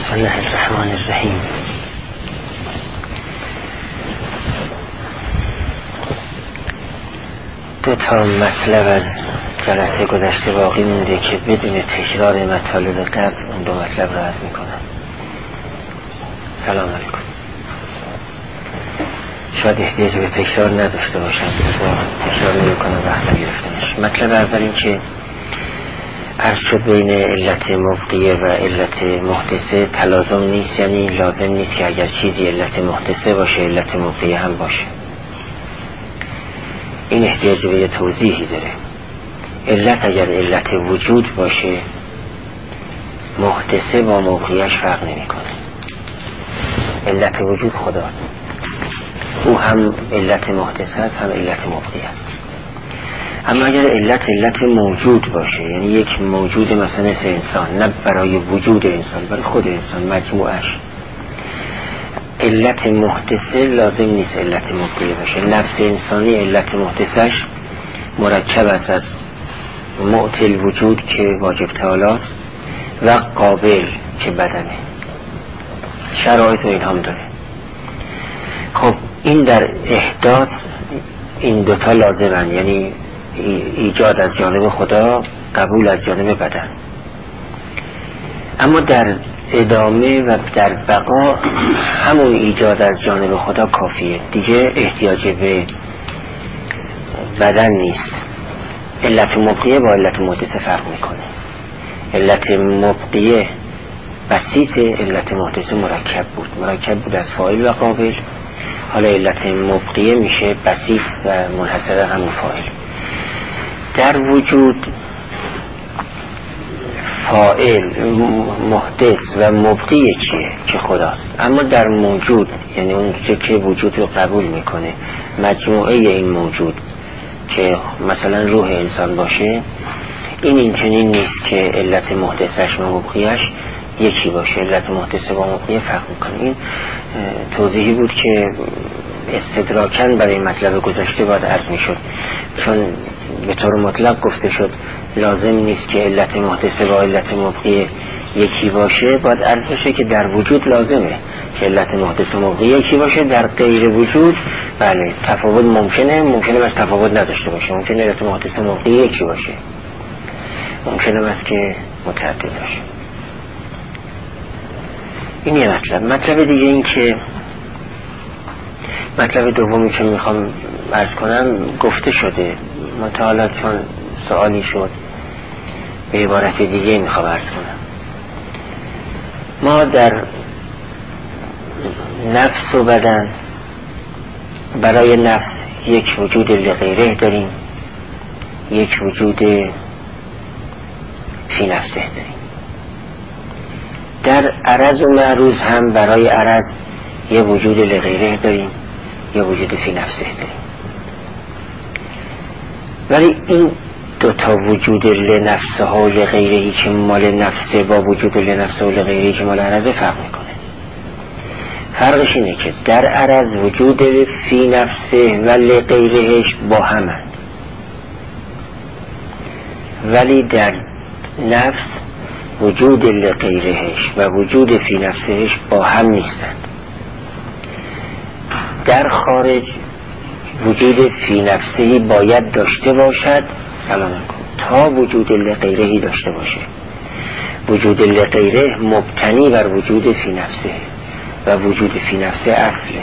بسم الله الرحمن الرحیم. دو تا مطلب از جلسه گذشته باقی مونده که بدون تکرار مطالب قبل اون دو مطلب را عرض میکنم. سلام علیکم. شاید احتیاج به تکرار نداشته باشم، تکرار نمیکنم وقت نگرفته نشه. مطلب اول این که عرض شد بین علت مبقیه و علت محدثه تلازم نیست، یعنی لازم نیست که اگر چیزی علت محدثه باشه علت مبقیه هم باشه. این احتیاج به یه توضیحی داره. علت اگر علت وجود باشه محدثه با مبقیهش فرق نمی کنه. علت وجود خداست، او هم علت محدثه است هم علت مبقیه است. اما اگر علت موجود باشه، یعنی یک موجود مثلا مثل انسان، نه برای وجود انسان، برای خود انسان مجموعش، علت محدثه لازم نیست علت مبقیه باشه. نفس انسانی علت محدثش مرکب است از معطل وجود که واجب تعالی و قابل که بدنه، شرایط و این هم داره. خب این در احداث این دوتا لازمن، یعنی ایجاد از جانب خدا، قبول از جانب بدن. اما در ادامه و در بقا همون ایجاد از جانب خدا کافیه، دیگه احتیاج به بدن نیست. علت مبقیه با علت محدثه فرق میکنه. علت مبقیه بسیط، علت محدثه مرکب بود از فاعل و قابل. حالا علت مبقیه میشه بسیط و منحصر همون فاعل. در وجود فاعل محدث و مبقی یکیه که خداست، اما در موجود، یعنی اون که وجود رو قبول میکنه، مجموعه این موجود که مثلا روح انسان باشه، این چنین نیست که علت محدثش و مبقیش یکی باشه. علت محدث با مبقی فرق میکنه. این توضیحی بود که استدراکاً برای مطلب گذشته باید عرض میشد، چون به طور مطلق گفته شد لازم نیست که علت محدثه با علت مبقی یکی باشه. باید عرض بشه که در وجود لازمه که علت محدث و مبقی یکی باشه، در غیر وجود بله تفاوت ممکنه از تفاوت نداشته باشه، ممکنه علت محدث و مبقی یکی باشه، ممکنه است که متعدد باشه. این یه مطلب دیگه این که مطلب دومی که میخوام عرض کنم گفته شده، منتها چون سوالی شد به عبارت دیگه میخوام عرض کنم. ما در نفس و بدن برای نفس یک وجود لغیره داریم، یک وجود فی نفسه داریم. در عرض و معروض هم برای عرض یک وجود لغیره داریم، یک وجود فی نفسه داریم. ولی این دوتا وجود لنفسه ها و لغیرهی که مال نفسه با وجود لنفسه و لغیرهی که مال عرضه فرق میکنه. فرقش اینه که در عرض وجود فی نفسه و لغیرهش با همند، ولی در نفس وجود لغیرهش و وجود فی نفسهش با هم نیستند. در خارج وجود فی نفسهی باید داشته باشد تا وجود لغیرهی داشته باشه. وجود لغیره مبتنی بر وجود فی نفسه و وجود فی نفسه اصله.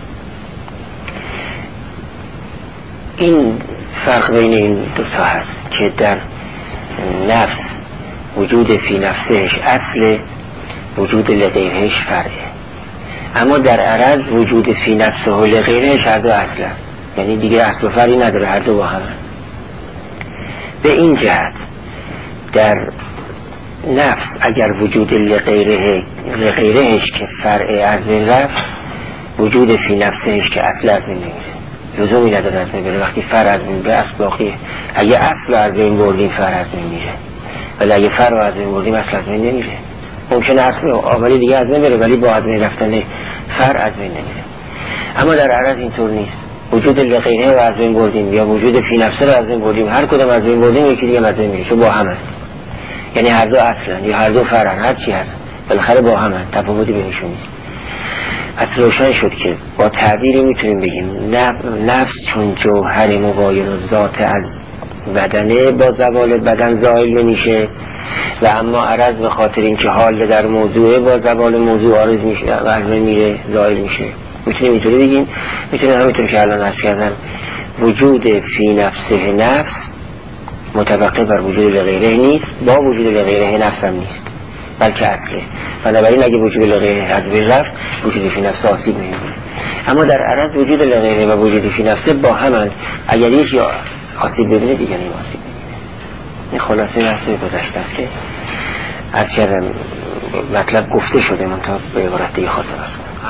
این فرق بین این دو تا هست که در نفس وجود فی نفسهش اصله، وجود لغیرهش فرعه. اما در عرض وجود فی نفسه و لغیرهش هر دو اصله، یعنی دیگه اصل و فرعی نداره، هر دو با همه. به این جهت در نفس اگر وجود لغیرهش که فرع از بین رفت، وجود فی نفسهش که اصل از بین نمیره، لزومی نداره از بین بره. وقتی فرع از بین بره اصل باقیه. اگه اصل از بین بردیم فرع از بین میره، ولی اگه فرع از بین بردیم اصل از بین نمیره. ممکنه اصل اولی دیگه از بین بره ولی با از بین رفتن فرع از بین نمیره. اما در عرض اینطور نیست. وجود لغیره رو از بین بردیم یا وجود فی نفسه رو از بین بردیم، هر کدوم از بین بردیم یکی دیگه از بین میره، چون با همه، یعنی هر دو اصلن یا هر دو فرعن، هر چی هست بالاخره با هم هست، تفاوتی بینشون نیست. پس روشن شد که با تعبیری میتونیم بگیم نفس چون جوهر مباین و ذات از بدنه با زوال بدن زائل نمیشه و اما عرض به خاطر اینکه حال در موضوعه با زوال موضوع عارض میشه و از میره زائل میشه. میتونیم اینطوری بگیم، میتونیم همینطور که الان عرض کردم وجود فی نفسه نفس متوقف بر وجود لغیره نیست، با وجود لغیره نفس هم نیست بلکه اصله. بنابراین اگه وجود لغیره از بین رفت وجود فی نفسه آسیب نمیبینه. اما در عرض وجود لغیره و وجود فی نفسه با همند، اگر یکی آسیب ببینه دیگه نیم آسیب ببینه. این خلاصه نفسه گذشته است که از کردم مطلب گفته شده منطقه به عبارت دیگه خاصه بست.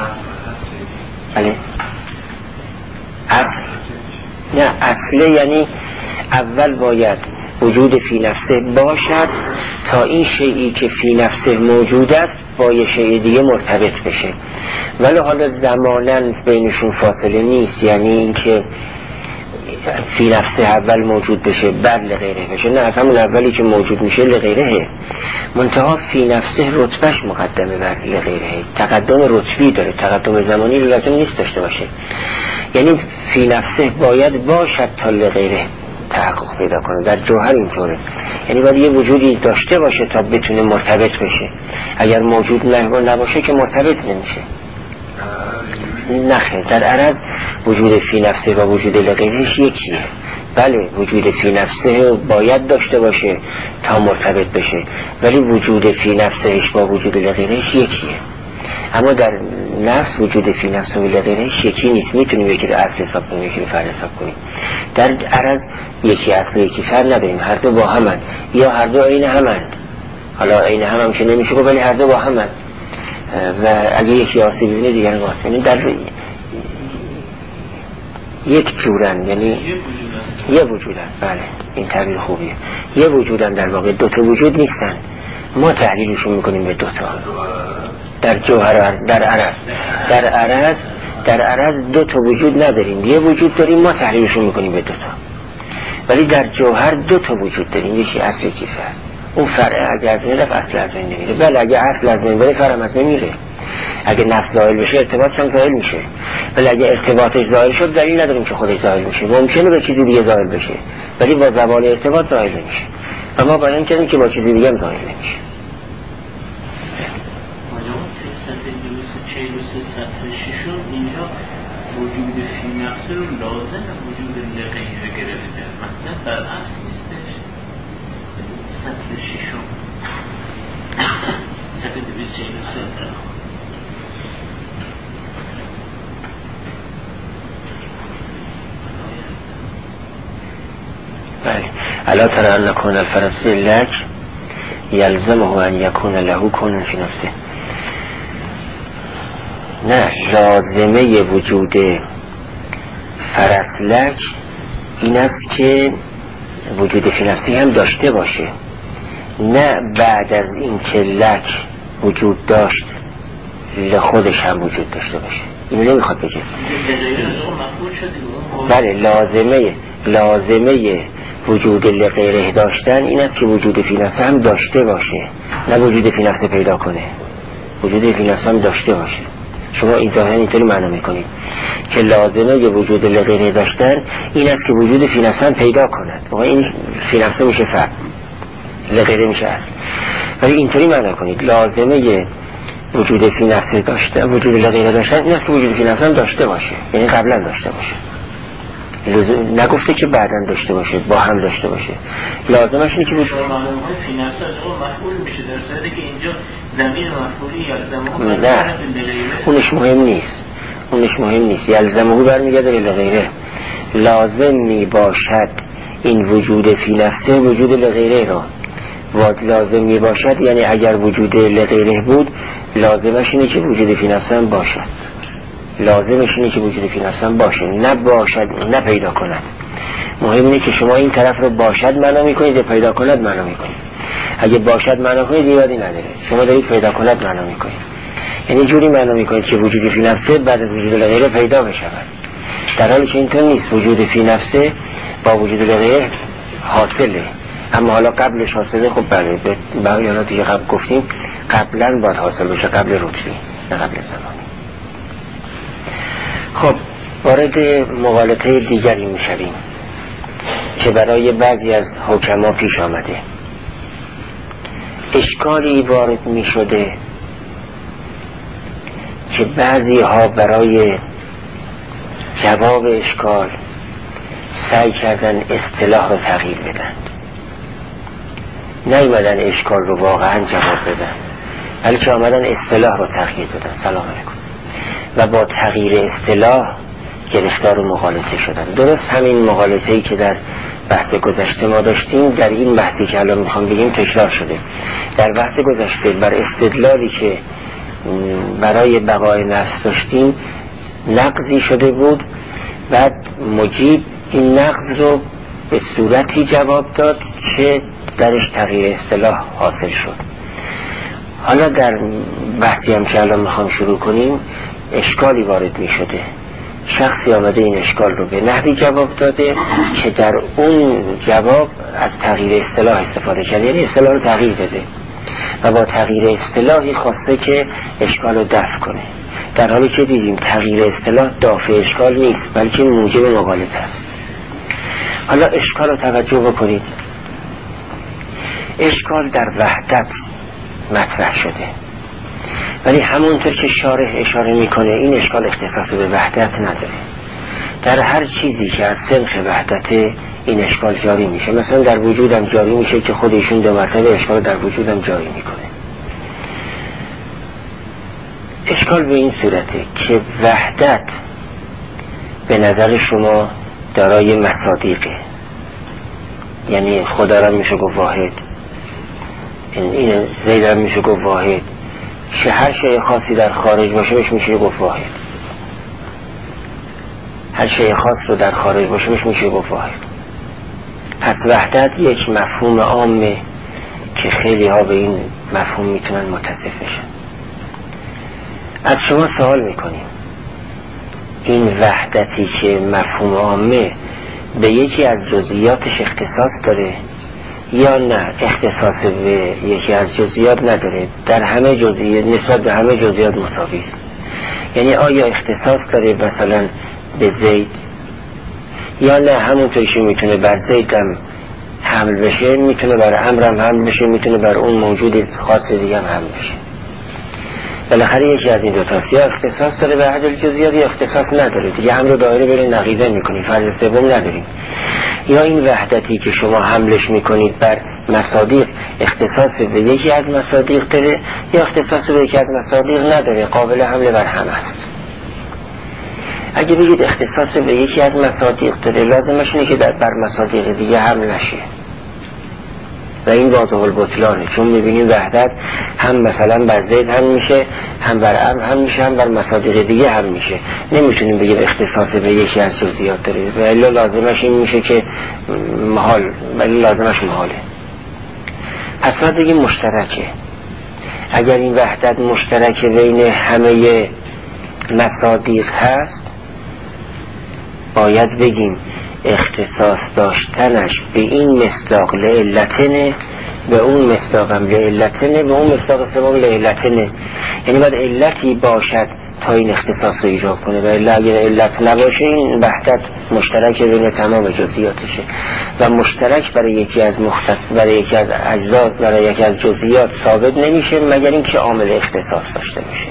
بله اصل نه، اصله یعنی اول باید وجود فی نفسه باشد تا این شیئی که فی نفسه موجود است با یه شیء دیگه مرتبط بشه، ولی حالا زماناً بینشون فاصله نیست، یعنی اینکه فی نفسه اول موجود بشه بعد لغیره بشه، نه، همون اولی که موجود میشه لغیره، منتها فی نفسه رتبهش مقدمه بر لغیره، تقدم رتبی داره، تقدم زمانی لازم نیست داشته باشه. یعنی فی نفسه باید باشد تا لغیره تحقق پیدا کنه. در جوهر اینطوره، یعنی باید یه وجودی داشته باشه تا بتونه مرتبط بشه، اگر موجود نباشه که مرتبط نمیشه. نخیر، در عرض وجود فی نفسه و وجود لغیرهش یکیه. بله وجود فی نفسه باید داشته باشه تا مرتبط بشه، ولی وجود فی نفسهش با وجود لغیرهش یکیه. اما در نفس وجود فی نفسه و لغیرهش یکی نیست. میتونیم یکی رو اصل حساب کنیم یکی رو فرع حساب کنیم. در عرض یکی اصل یکی فرع نداریم، هر دو با همند یا هر دو عین همند. حالا عین هم که نمیشه ولی هر دو با همند و اگه یکی آسیب ببینه دیگران آسیب ببینه. در یک جورن، یعنی یه وجودن. بله این تعبیر خوبیه. یه وجودن، در واقع دو تا وجود نیستن، ما تحلیلشون میکنیم به دو تا. در جوهر در عرض دو تا وجود نداریم، یه وجود داریم، ما تحلیلشون میکنیم به دو تا. ولی در جوهر دو تا وجود داریم، یکی اصل یکی فرع. اون فرع اگه از بین رفت اصل از بین نمیره. بله اگه اصل از بین بره فرع از بین میره. اگه نفس زائل بشه ارتباطش هم زائل میشه، ولی اگه ارتباطش زائل شد دلیل نداریم که خودش زائل میشه. ممکنه به چیزی دیگه زائل بشه ولی با زوال ارتباط زائل نمیشه و ما بیان کردیم که با چیزی دیگه هم زائل نمیشه. اینجا وجود فی نفسه رو لازم وجود لغیره گرفته، مثلا در اصل نیستش. سطر ششم سطر 243. بله الا ترى ان كون الفرس لك يلزمه ان يكون له كون في نفسه. نه، لازمه وجود فرسلک این است که وجود فی نفسی هم داشته باشه، نه بعد از این که لک وجود داشت لخودش هم وجود داشته باشه. اینو نمیخواد بگه. بله لازمه وجود لغیره داشتن این است که وجود فی نفسی هم داشته باشه، نه وجود فی نفسی پیدا کنه، وجود فی نفسی هم داشته باشه. شما این ظاهرا اینطوری معنی میکنید که لازمه ی وجود لغیره داشتن این است که وجود فی نفسه پیدا کند. این فی نفسه میشه فرع، لغیره میشه اصل. ولی اینطوری معنی کنید لازمه ی وجود فی نفسه داشتن، وجود لغیره داشتن این است که وجود فی نفسه داشته باشه، یعنی قبلا داشته باشه. نگفته که بعداً داشته باشه، با هم داشته باشه. لازمش اینه که وجود فی نفسه مفعول میشه، در صورتی که اینجا ضمیر مفعولی یلزمه اونش مهم نیست. یلزمه برمیگرده به لغیره. لازم می باشد این وجود فی نفسه وجود لغیره را لازم می باشد، یعنی اگر وجود لغیره بود لازمش اینه که وجود فی نفسه هم باشد. لازمش اینه که وجود فی نفسه هم باشه، نه باشد نه پیدا کند. مهم اینه که شما این طرف رو باشد معنا میکنید یا پیدا کند معنا میکنید. اگه باشد معنا کنید ایرادی نداره، شما دارید پیدا کند معنا میکنید. یعنی جوری معنا میکنید که وجود فی نفسه بعد از وجود لغیره پیدا بشود، در حالی که اینطور نیست. وجود فی نفسه با وجود لغیره حاصله، اما حالا قبلش حاصله، خب بله به بیاناتی که قبل گفتیم قبلا باید حاصل بشه، قبل رتبی نه قبل زمانی. خب وارد مغالطه دیگری میشویم که برای بعضی از حکما پیش آمده. اشکالی وارد می شده که بعضی ها برای جواب اشکال سعی کردن اصطلاح رو تغییر بدن، نیومدن اشکال رو واقعا جواب بدن، بلکه آمدن اصطلاح رو تغییر دادن. سلام علیکم. و با تغییر اصطلاح گرفتار مغالطه شدن. درست همین مغالطه‌ای که در بحث گذشته ما داشتیم در این بحثی که الان میخوام بگیم تکرار شده. در بحث گذشته بر استدلالی که برای بقای نفس داشتیم نقضی شده بود، بعد مجیب این نقض رو به صورتی جواب داد که درش تغییر اصطلاح حاصل شد. حالا در بحثی هم که الان میخوام شروع کنیم اشکالی وارد میشده، شخصی آمده این اشکال رو به نحوی جواب داده که در اون جواب از تغییر اصطلاح استفاده کرده، یعنی اصطلاح رو تغییر داده و با تغییر اصطلاحی خواسته که اشکال رو دفع کنه، در حالی که دیدیم تغییر اصطلاح دافع اشکال نیست بلکه موجب مغالطه است. حالا اشکال رو توجه بکنید. اشکال در وحدت مطرح شده، ولی همونطور که شارح اشاره میکنه این اشکال اختصاص به وحدت نداره. در هر چیزی که از سنخ وحدته این اشکال جاری میشه. مثلا در وجودم جاری میشه که خودشون 2 مرتبه اشکال در وجودم جاری میکنه. اشکال به این صورته که وحدت به نظر شما دارای مصادیقه، یعنی خدا را میشه گفت واحد، این زید را میشه گفت واحد، هر شیء خاصی در خارج باشه میشه گفت واحد، هر شیء خاص رو در خارج باشه میشه گفت واحد. پس وحدت یک مفهوم عامه که خیلی ها به این مفهوم میتونن متصف بشن. از شما سوال میکنیم این وحدتی که مفهوم عامه به یکی از جزئیاتش اختصاص داره یا نه اختصاص به یکی از جزئیات نداره، در همه جزئیات نسبت به همه جزئیات مساوی است؟ یعنی آیا اختصاص داره مثلا به زید یا نه همونطوری که میتونه بر زید هم حمل بشه میتونه بر امر هم حمل بشه، میتونه بر اون موجود خاص دیگه هم حمل بشه. بالاخره یکی از این دو تاست، یا اختصاص داره به عدل جزئیات یا اختصاص نداره دیگه، هم رو دایره بره نقیضه میکنی، فرض سوم نداریم. یا این وحدتی که شما حملش میکنید بر مصادیق اختصاص به یکی از مصادیق داره یا اختصاص به یکی از مصادیق نداره، قابل حمل بر هم است. اگه بگید اختصاص به یکی از مصادیق داره لازمش اینه که بر مصادیق دیگه حمل نشه و این واضح البطلانه، چون میبینیم وحدت هم مثلا بر زید هم میشه، هم بر امر هم میشه، هم بر مصادیق دیگه هم میشه. نمیتونیم بگیم اختصاص به یکی از جزئیات داره و الا لازمش این میشه که محال، ولی لازمش محاله. پس باید بگیم مشترکه. اگر این وحدت مشترک بین همه مصادیق هست باید بگیم اختصاص داشتنش به این مصداق لعلتنه، به اون مصداق هم لعلتنه، به اون مصداق سوم لعلتنه. یعنی باید علتی باشد تا این اختصاص رو ایجاب کنه و اگر علت نباشه این وحدت مشترک بین تمام جزئیاتشه و مشترک برای یکی از برای یکی از اجزا، برای یکی از جزئیات ثابت نمیشه مگر اینکه عامل اختصاص داشته باشه.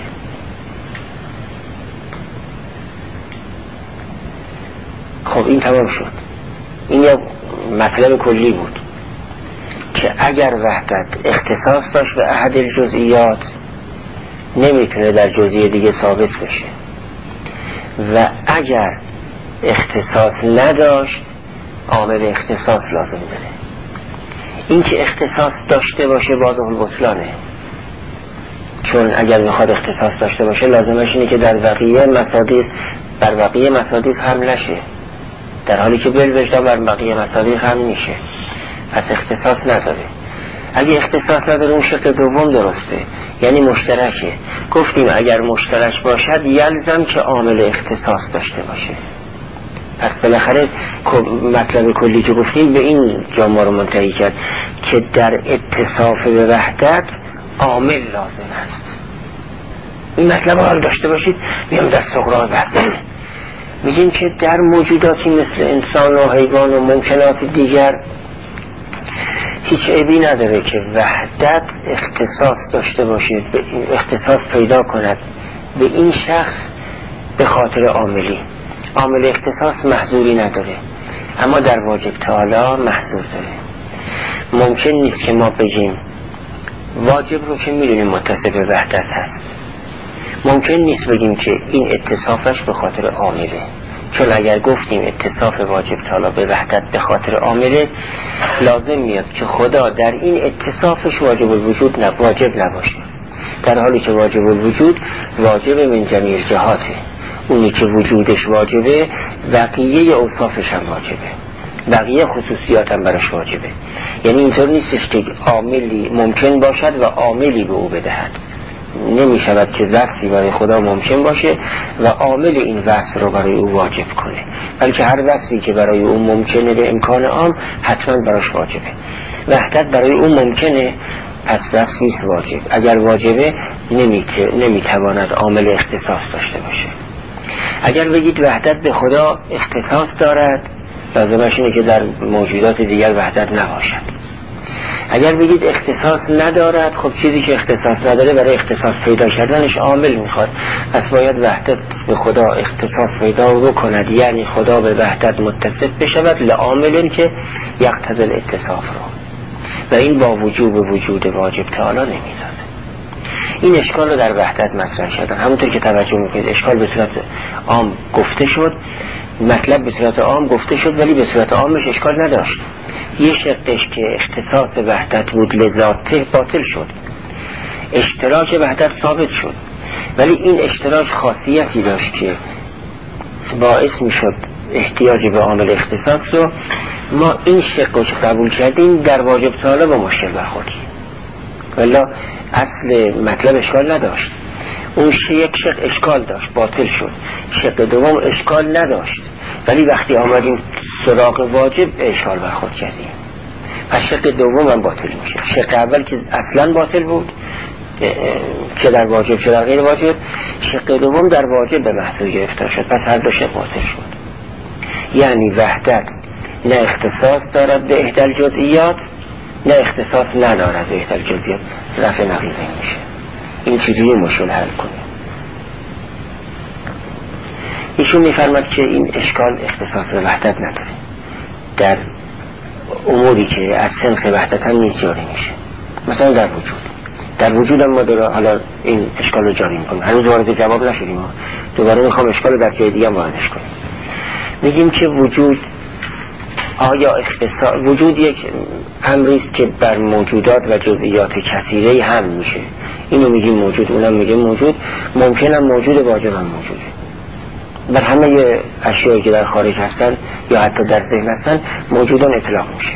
خب این تمام شد. این یک مطلب کلی بود که اگر وحدت اختصاص داشت به احد الجزئیات نمیتونه در جزئیه دیگه ثابت بشه و اگر اختصاص نداشت عامل اختصاص لازم داره. این که اختصاص داشته باشه واضح البطلانه، چون اگر میخواد اختصاص داشته باشه لازمش اینه که در بقیه مصادیق هم نشه، در حالی که بالوجدان بر بقیه مصادیق هم میشه. پس اختصاص نداره. اگه اختصاص نداره اون شکل دوم درسته، یعنی مشترکه. گفتیم اگر مشترک باشد یلزم که عامل اختصاص داشته باشه. پس بالاخره مطلب کلی که گفتیم به این جا ما رو منتهی کرد که در اتصاف به وحدت عامل لازم است. این مطلب رو داشته باشید. میام در سغراق بحث میگیم که در موجوداتی مثل انسان و حیوان و ممکنات دیگر هیچ عیبی نداره که وحدت اختصاص داشته باشه، اختصاص پیدا کند به این شخص به خاطر عاملی. عامل اختصاص محظوری نداره، اما در واجب تعالی محظور داره. ممکن نیست که ما بگیم واجب رو که میدونیم متصف به وحدت هست، ممکن نیست بگیم که این اتصافش به خاطر عامله، چون اگر گفتیم اتصاف واجب تعالی به وحدت به خاطر عامله، لازم میاد که خدا در این اتصافش واجب الوجود واجب نباشه، در حالی که واجب الوجود واجب من جمیع جهاته. اونی که وجودش واجبه بقیه اوصافش هم واجبه، بقیه خصوصیات هم براش واجبه. یعنی اینطور نیستش که عاملی ممکن باشد و عاملی به او بدهد. نمی شود که وصفی برای خدا ممکن باشه و عامل این وصف رو برای او واجب کنه، بلکه هر وصفی که برای او ممکنه به امکان عام حتما براش واجبه. وحدت برای او ممکنه، پس وصفیست واجب. اگر واجبه نمیتواند عامل اختصاص داشته باشه. اگر بگید وحدت به خدا اختصاص دارد، لازمش اینه که در موجودات دیگر وحدت نباشد. اگر بگید اختصاص ندارد، خب چیزی که اختصاص نداره برای اختصاص پیدا کردنش عامل میخواد، پس باید وحدت به خدا اختصاص پیدا بکند، یعنی خدا به وحدت متصف بشود لعامل که یقتضی الاتصاف رو، و این با وجوب وجود واجب تعالی نمیسازه. این اشکال رو در وحدت مطرح شدن. همونطور که توجه میکنید اشکال به صورت عام گفته شد، مطلب به صورت عام گفته شد، ولی به صورت عامش اشکال نداشت. یه شقش که اختصاص وحدت بود لذاته باطل شد، اشتراک وحدت ثابت شد، ولی این اشتراک خاصیتی داشت که باعث میشد احتیاج به عامل اختصاص رو ما این شقش قبول کردیم در واجب تعالی با مشکل برخوردیم، ولی اصل مطلب اشکال نداشت. اون یک شق اشکال داشت باطل شد، شق دوم اشکال نداشت، ولی وقتی آمدیم سراغ واجب اشکال برخورد کردیم، پس شق دوم هم باطل میشه. شق اول که اصلا باطل بود که در واجب چه در غیر واجب، شق دوم در واجب به محضور گرفتار شد، پس هر دو شق باطل شد. یعنی وحدت نه اختصاص دارد به احدى الجزئیات، نه اختصاص ندارد به احدى الجزئیات، رفع نقیض میشه. این چیزی مشکل حل کنه. ایشون میفرماد که این اشکال اختصاص به وحدت نداره، در اموری که از سنخ وحدت هم نیز جاری میشه. مثلا در وجود هم ما حالا این اشکال رو جاری میکنیم. هنوز وارد جواب نشدیم، دوباره میخوام اشکال رو در جای دیگه هم واردش کنیم. میگیم که وجود آیا وجود یک امریست که بر موجودات و جزئیات کثیره هم میشه. اینو میگیم موجود، اونم میگیم موجود. ممکنه موجود، واجب هم موجوده. بر همه اشیایی که در خارج هستن یا حتی در ذهن هستن موجودان اطلاق میشه.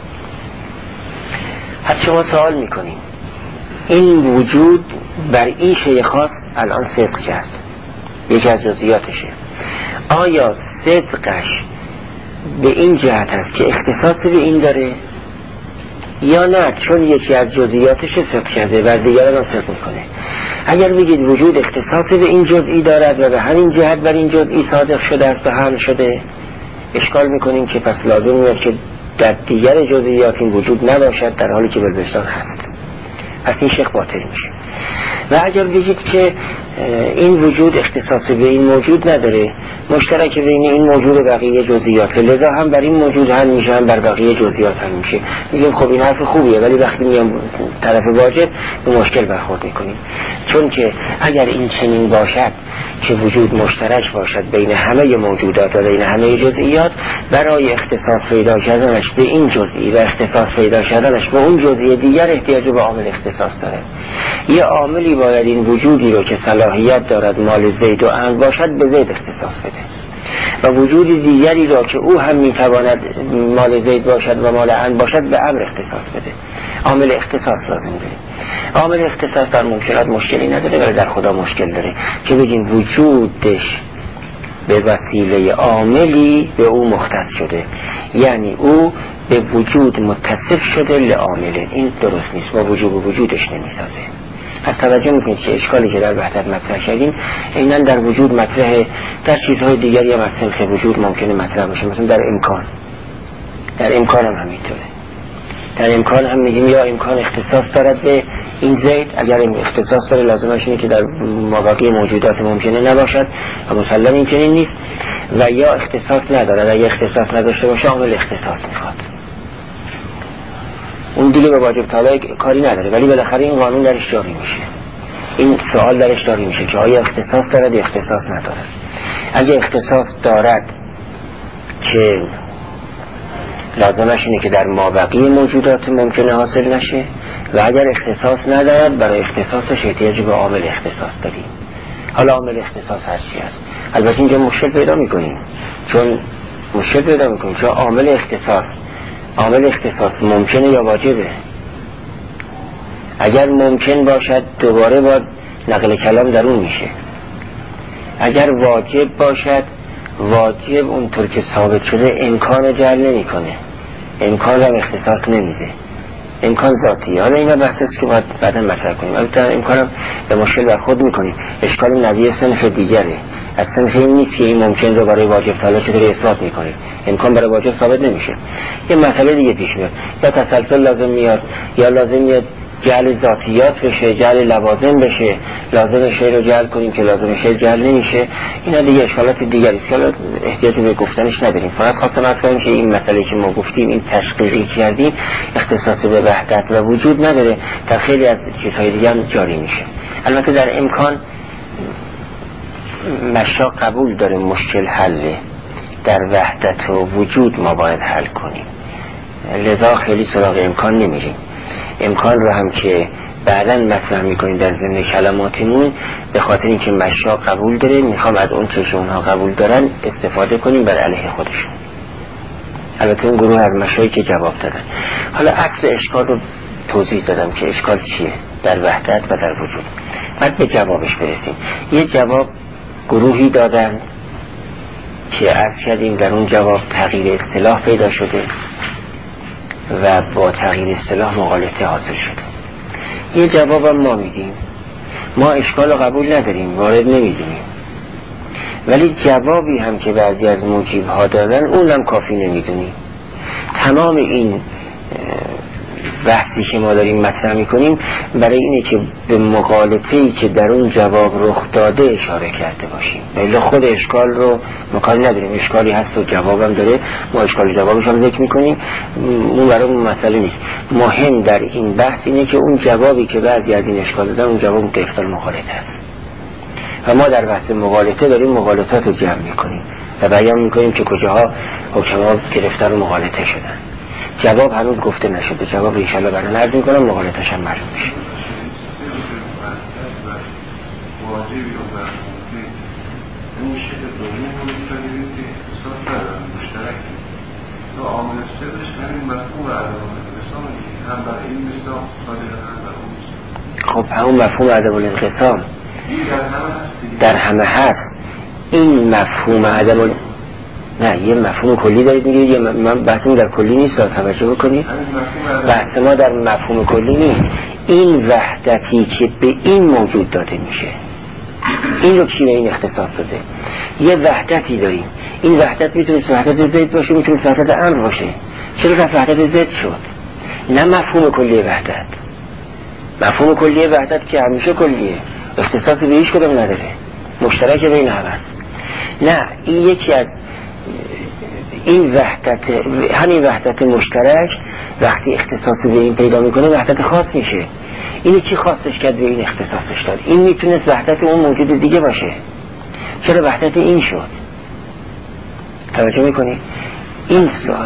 حتی شما سوال میکنیم این وجود بر این شیء خاص الان صدق کرد، یکی از جزئیاتشه، آیا صدقش به این جهت هست که اختصاص به این داره یا نه چون یکی از جزئیاتش صدق کرده و دیگران هم صدق میکنه؟ اگر بگید وجود اختصاص به این جزئی دارد و به همین جهت بر این جزئی صادق شده است و حل شده، اشکال میکنیم که پس لازم میاد که در دیگر جزئیات این وجود نباشد، در حالی که بالبشتان هست. پس این شق باطل میشه. و اگر بگید که این وجود اختصاص به این موجود نداره، مشترک بین این موجود و بقیه جزئیات، لذا هم بر این موجود هم میشه هم بر بقیه جزئیات هم میشه، میگیم خب این حرف خوبیه، ولی وقتی میام طرف واجب به مشکل برخورد میکنیم. چون که اگر این چنین باشد که وجود مشترک باشد بین همه موجودات و بین همه جزئیات، برای اختصاص پیدا کردنش به این جزئی و اختصاص پیدا کردنش به اون جزئی دیگر احتیاج به عامل اختصاص داره. یه عاملی باید این وجودی رو که صلاحیت دارد مال زید و عمرو باشد به زید اختصاص بده، و وجودی دیگری را که او هم میتواند مال زید باشد و مال عمرو باشد به عمرو اختصاص بده. عامل اختصاص لازم داره. عامل اختصاص در ممکنات مشکلی نداره، ولی در خدا مشکل داره که بگیم وجودش به وسیله عاملی به او مختص شده، یعنی او به وجود متصف شده لعامل. این درست نیست، با وجود وجودش نمیسازه. پس توجه میکنید که اشکالی که در وحدت مطرح کردیم ایناً در وجود مطرحه، در چیزهای دیگری هم از سنخ وجود ممکنه مطرح باشه. مثلا در امکان هم همینطوره. در امکان هم میگیم یا امکان اختصاص دارد به این زید، اگر اختصاص داره لازمش اینه که در مابقی موجودات ممکنه نباشد و مسلم این چنین نیست، و یا اختصاص ندارد، اگر اختصاص نداشته باشه عامل اختصاص میخواد، اون دیگه به واجب طالع کاری نداره، ولی بالاخره این قانون درش جاری میشه، این سوال درش جاری میشه که آیا اختصاص دارد یا اختصاص ندارد. اگر اختصاص دارد که لازمش اینه که در مابقی موجودات ممکنه حاصل نشه، و اگر اختصاص ندارد برای اختصاصش احتیاج به عامل اختصاص داریم. حالا عامل اختصاص هر چی هست، البته اینجا مشکل پیدا میکنیم، چون عامل اختصاص ممکنه یا واجبه. اگر ممکن باشد دوباره باز نقل کلام در اون میشه، اگر واجب باشد واجب اونطور که ثابت شده امکان جعل نمی کنه، امکان هم اختصاص نمیده، امکان ذاتی. حالا اینا بحث است که باید بعدا مطرح کنیم. البته امکان هم به مشکل برخورد میکنیم، اشکال نوی صنف دیگره، از صنف این نیست که این ممکن رو برای واجب طالع چطوری اثبات میکنه، امکان برای واجب ثابت نمیشه. یه مسئله دیگه پیش میاد، یا تسلسل لازم میاد، یا لازم میاد جعل ذاتیات بشه، جعل لوازم بشه، لازم شی رو جعل کنیم که لازم شی جعل نمیشه. اینا دیگه اشکالات دیگری است که احتیاج به گفتنش نداریم. فقط خواستم از کنیم که این مسئله که ما گفتیم، این تشقیقی کردیم، اختصاص به وحدت و وجود نداره، در خیلی از چیزهای دیگه هم جاری میشه. البته در امکان مشا قبول داره مشکل حله، در وحدت و وجود ما باید حل کنیم، لذا خیلی سراغ امکان نمیریم. امکان رو هم که بعداً مطرح میکنیم در ضمن کلماتمون، به خاطر اینکه مشا قبول داره میخوام از اون چه اونها قبول دارن استفاده کنیم بر علیه خودشون. البته اون گروه از مشایی که جواب دادن. حالا اصل اشکال رو توضیح دادم که اشکال چیه در وحدت و در وجود، بعد به جوابش برسیم. یه جواب گروهی دادن که عرض کردیم در اون جواب تغییر اصطلاح پیدا شده و با تغییر اصطلاح مغالطه حاصل شده. یه جوابم ما میدیم، ما اشکال رو قبول نداریم، وارد نمیدونیم، ولی جوابی هم که بعضی از موجیب‌ها دادن اونم کافی نمیدونیم. تمام این بحثی که ما داریم مطرح میکنیم برای اینه که به مغالطه‌ای که در اون جواب رخ داده اشاره کرده باشیم. ولی خود اشکال رو مکاری نداریم، اشکالی هست و جوابم داره، ما اشکال جوابش هم ذکر میکنیم، اون برای اون مسئله نیست. مهم در این بحث اینه که اون جوابی که بعضی از این اشکال دادن اون جواب گرفتار مغالطه است و ما در بحث مغالطه داریم مغالطات رو جمع میکنیم و بیان میکنیم که کجاها حکما گرفتار مغالطه شدن. جواب هنوز گفته نشده، جواب انشالله بعدا عرض میکنم، مغالطه‌اش هم معلوم میشه. خب همون مفهوم عدم الانقسام در همه هست. این مفهوم عدم نه، یه مفهوم کلی دارید میگید، یه من بحثم در کلی نیست، توجه بکنید، بحث ما در مفهوم کلی نیست. این وحدتی که به این موجود داده میشه، این رو کی به این اختصاص داده؟ یه وحدتی داریم، این وحدت میتونه وحدت زید باشه، میتونه وحدت امر باشه. چرا وحدت زید شد؟ نه مفهوم کلی وحدت. مفهوم کلی وحدت که همیشه کلیه، اختصاصی به هیچ کدوم نداره، مشترک بین همه است. نه، این یکی از این وحدت، همین وحدت مشترک وقتی اختصاصی به این پیدا میکنه وحدت خاص میشه. اینو کی خاصش کرد به این اختصاصش داد؟ این میتونست وحدت اون موجود دیگه باشه، چرا وحدت این شد؟ توجه میکنی؟ این سوال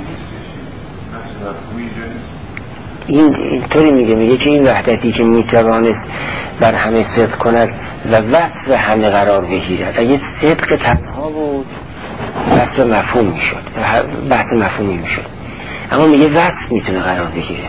اینطوری میگه که این وحدتی که میتوانست بر همه صدق کند و وصف همه قرار بگیرد، اگه صدق تنها بود وصف مفهوم میشد، بحث مفهومی میشد، اما میگه وصف میتونه قرار بگیره،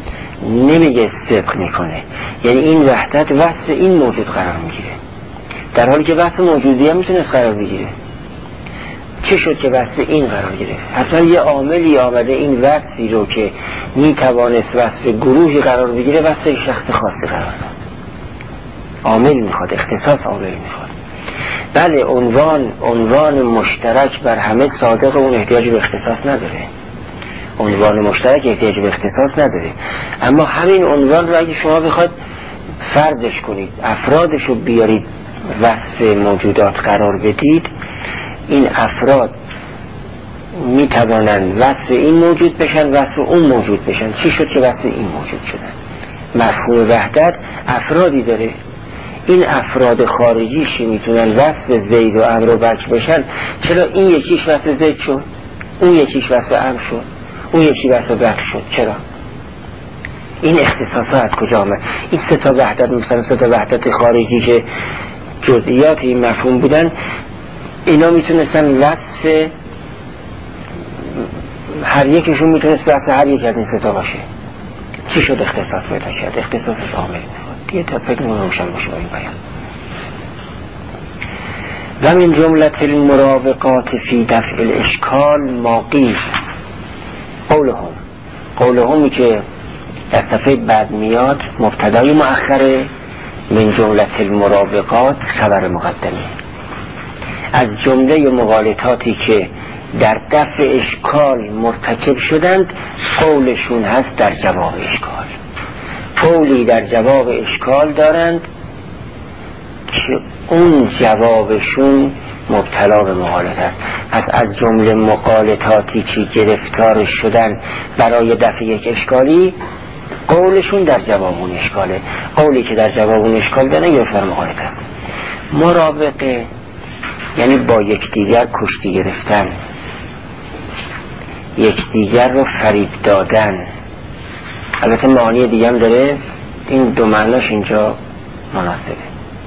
نمیگه صدق میکنه. یعنی این وحدت وصف این موجود قرار میگیره. در حالی که وصف موجودی هم میتونست قرار بگیره. چه شد که وصف این قرار گرفت؟ حتما یه عاملی آمده این وصفی رو که میتوانست وصف گروهی قرار بگیره وصف شخص خاصی قرار داد. عامل میخواد، اختصاص عامل میخواد. بله عنوان مشترک بر همه صادق، اون احتیاج به اختصاص نداره. عنوان مشترک احتیاج به اختصاص نداره، اما همین عنوان رو اگه شما بخواید فرضش کنید، افرادش رو بیارید وصف موجودات قرار بدید، این افراد می توانند وصف این موجود بشن، وصف اون موجود بشن. چی شد که وصف این موجود شدن؟ مفهوم وحدت افرادی داره، این افراد خارجیشی میتونن وصف زید و عمرو و بکر بشن. چرا این یکیش وصف زید شد، اون یکیش وصف عمرو شد، اون یکی وصف بکر شد؟ چرا؟ این اختصاص ها از کجا آمد؟ این سه تا وحدت، مثلا سه تا وحدت خارجی که جزئیات این مفهوم بودن، اینا میتونستن وصف هر یکشون میتونست وصف هر یک از این سه تا باشه. چی شد اختصاص پیدا کرد؟ اختصاصش عامل میخواد دیگه، تا فکر روشن باشه با این بیان. و من جملة المراوغات فی دفع الاشکال ما قیل. قولهمی که در صفحه بعد میاد مبتدای مؤخره، من جملة المراوغات خبر مقدمه. از جمله مغالطاتی که در دفع اشکال مرتکب شدند قولشون هست در جواب اشکال. قولی در جواب اشکال دارند که اون جوابشون مبتلا به مغالطه است. پس از جمله مغالطاتی که گرفتار شدن برای دفع یک اشکالی، قولشون در جواب اون اشکاله. قولی که در جواب اون اشکال دارن گرفتار مغالطه است. مراوغه یعنی با یکدیگر کشتی گرفتن، یکدیگر رو فریب دادن. البته معانی دیگه هم داره، این دو معناش اینجا مناسبه.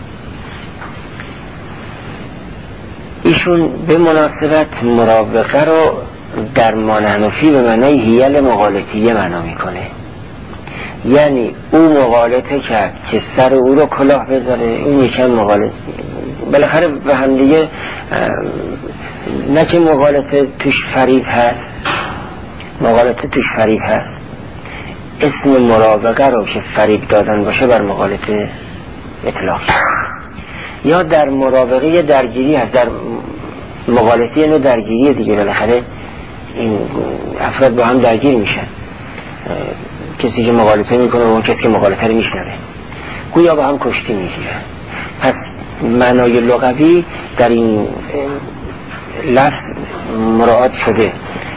ایشون به مناسبت مراوغه رو در مانحنفی به معنای حیل مغالطیه معنا میکنه. یعنی او مغالطه کرد که سر او رو کلاه بذاره، این یکم مغالطه، بالاخره به هم دیگه، نه که مغالطه توش فریب هست، مغالطه توش فریب هست. اسم مراوغه رو که فریب دادن باشه بر مغالطه اطلاق شد. یا در مراوغه درگیری هست، در مغالطه یعنی درگیری دیگه، بالاخره این افراد با هم درگیر میشن، کسی که مغالطه میکنه و اون کسی که مغالطه رو میشنوه گویا با هم کشتی میگیرن. پس معنای لغوی در این لفظ مراعات شده.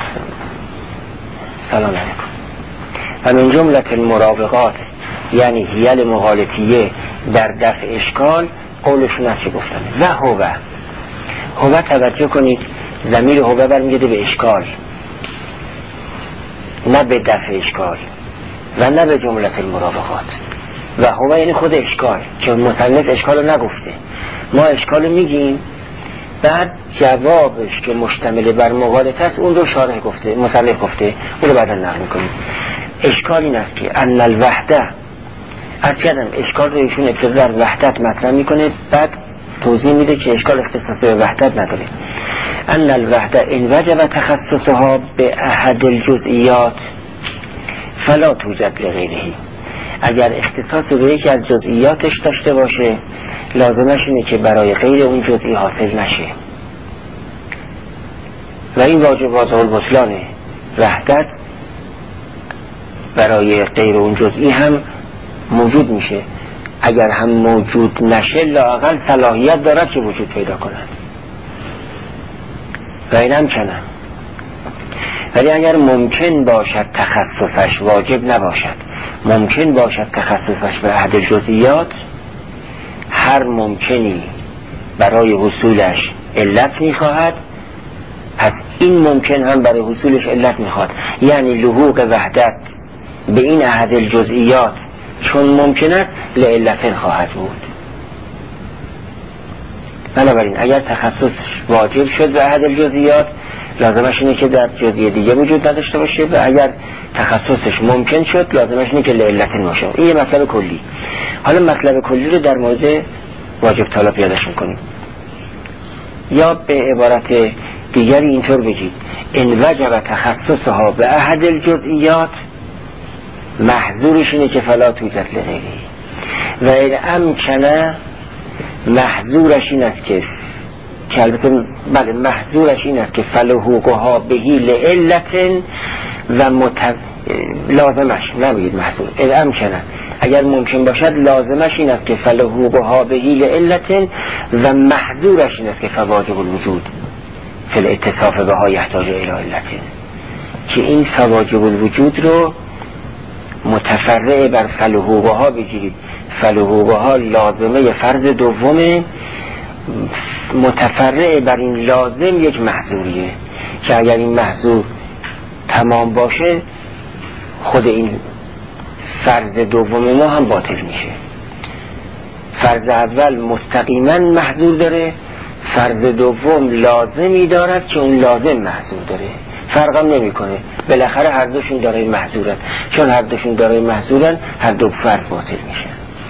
سلام علیکم. و من جملة المراوغات یعنی حیل مغالطیه در دفع اشکال قولشون از چه گفتن؟ و هو توجه کنید، ضمیر هو برمیگرده به اشکال، نه به دفع اشکال و نه به جملة المراوغات. و هو یعنی خود اشکال، که مصنف اشکال رو نگفته، ما اشکال رو میگیم، بعد جوابش که مشتمل بر مغالطه است اون رو شارح گفته، مصنف گفته، اون رو بعدا نقل میکنیم. اشکال این است که ان الوحده، از کردم اشکال رو ایشون ابتدا در وحدت مطرح میکنه، بعد توضیح میده که اشکال اختصاص به وحدت نداره. ان الوحده ان وجب تخصصها به احد الجزئیات فلا توجد لغیره. اگر اختصاص به یکی از جزئیاتش داشته باشه لازمش اینه که برای غیر اون جزئی حاصل نشه، و این واجبات البطلان وحدت برای غیر اون جزئی هم موجود میشه. اگر هم موجود نشه لااقل صلاحیت دارد که وجود پیدا کنند، و این هم کنن. ولی اگر ممکن باشد تخصصش واجب نباشد، ممکن باشد تخصصش به احد جزئیات، هر ممکنی برای حصولش علت میخواهد، پس این ممکن هم برای حصولش علت میخواد. یعنی لحوق وحدت به این احد الجزئیات چون ممکن است لعلتن خواهد بود. بنابراین اگر تخصص واجب شد به احد الجزئیات لازمش اینه که در جزئیه دیگه وجود نداشته باشه، و اگر تخصصش ممکن شد لازمش اینه که لعلتن باشه. این یه مطلب کلی. حالا مطلب کلی رو در مورد واجب طلب پیادش میکنیم. یا به عبارت دیگری اینطور بگید ان وجب تخصصها به احد الجزئیات، محظورش اینه که فلا توجد لغیره، و این امکنه محظورش این است که البته بله محظورش این است که فلحوقها بهی لعلت و لازمش نبید محظور این امکنه، اگر ممکن باشد لازمش این است که فلحوقها بهی لعلت و محظورش این است که فواجب الوجود فی الاتصاف بها یحتاج الی علت، که این فواجب الوجود رو متفرع بر فلحوقها بگیرید. فلحوقها لازمه فرض دومه، متفرع بر این لازم یک محظوریه که اگر این محظور تمام باشه خود این فرض دوم ما هم باطل میشه. فرض اول مستقیما محظور داره، فرض دوم لازمی دارد که اون لازم محظور داره، فرقم نمیکنه، بالاخره هر دوشون دارای محظورن، چون هر دوشون دارای محظورن هر دو فرض باطل میشه.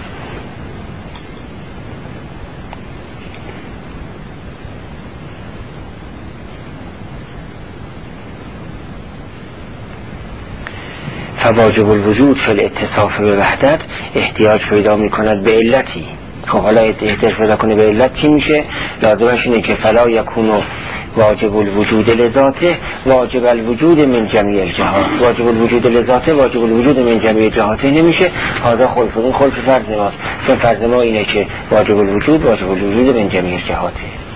فواجب الوجود فی الاتصاف به وحدت احتیاج پیدا میکند به علتی. خب حالا احتیاج پیدا کنه به علت چی میشه؟ لازمش اینه که فلا یکون واجب الوجود لذاته واجب الوجود من جمیع الجهات. واجب الوجود لذاته واجب الوجود من جمیع الجهاته نمیشه، هذا خلف، این خلف فرض ماست، چون فرض ما اینه که واجب الوجود واجب الوجود من جمیع الجهاته،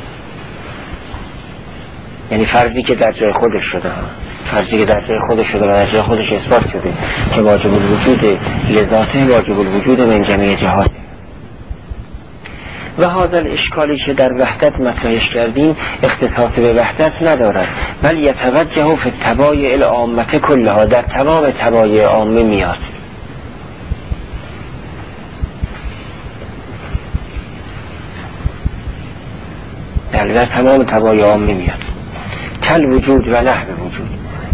یعنی فرضی که در جای خودش شده، فرضی که در جای خودش شده و در جای خودش اثبات شده که واجب الوجود لذاته واجب الوجود من جمیع جهات. و هذا الاشکالی که در وحدت مطرحش کردیم اختصاص به وحدت ندارد، بل یتوجه فی التبایع العامه کلها، در تمام تبایع عامه میاد. در تمام تبایع عامه میاد، کل وجود و نحو وجود.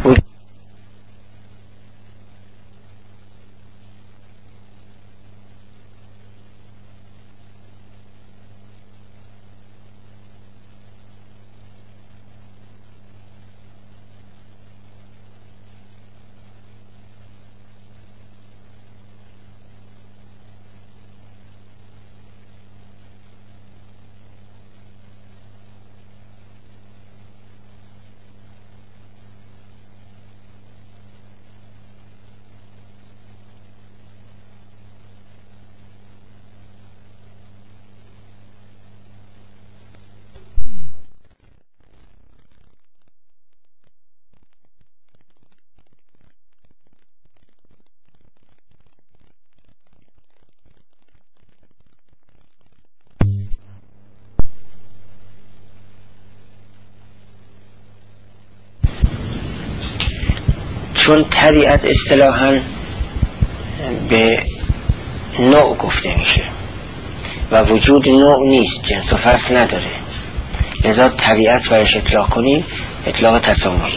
چون طبیعت اصطلاحاً به نوع گفته میشه و وجود نوع نیست، جنس و فصل نداره، لذا طبیعت برش اطلاق کنیم اطلاق تسامحیه.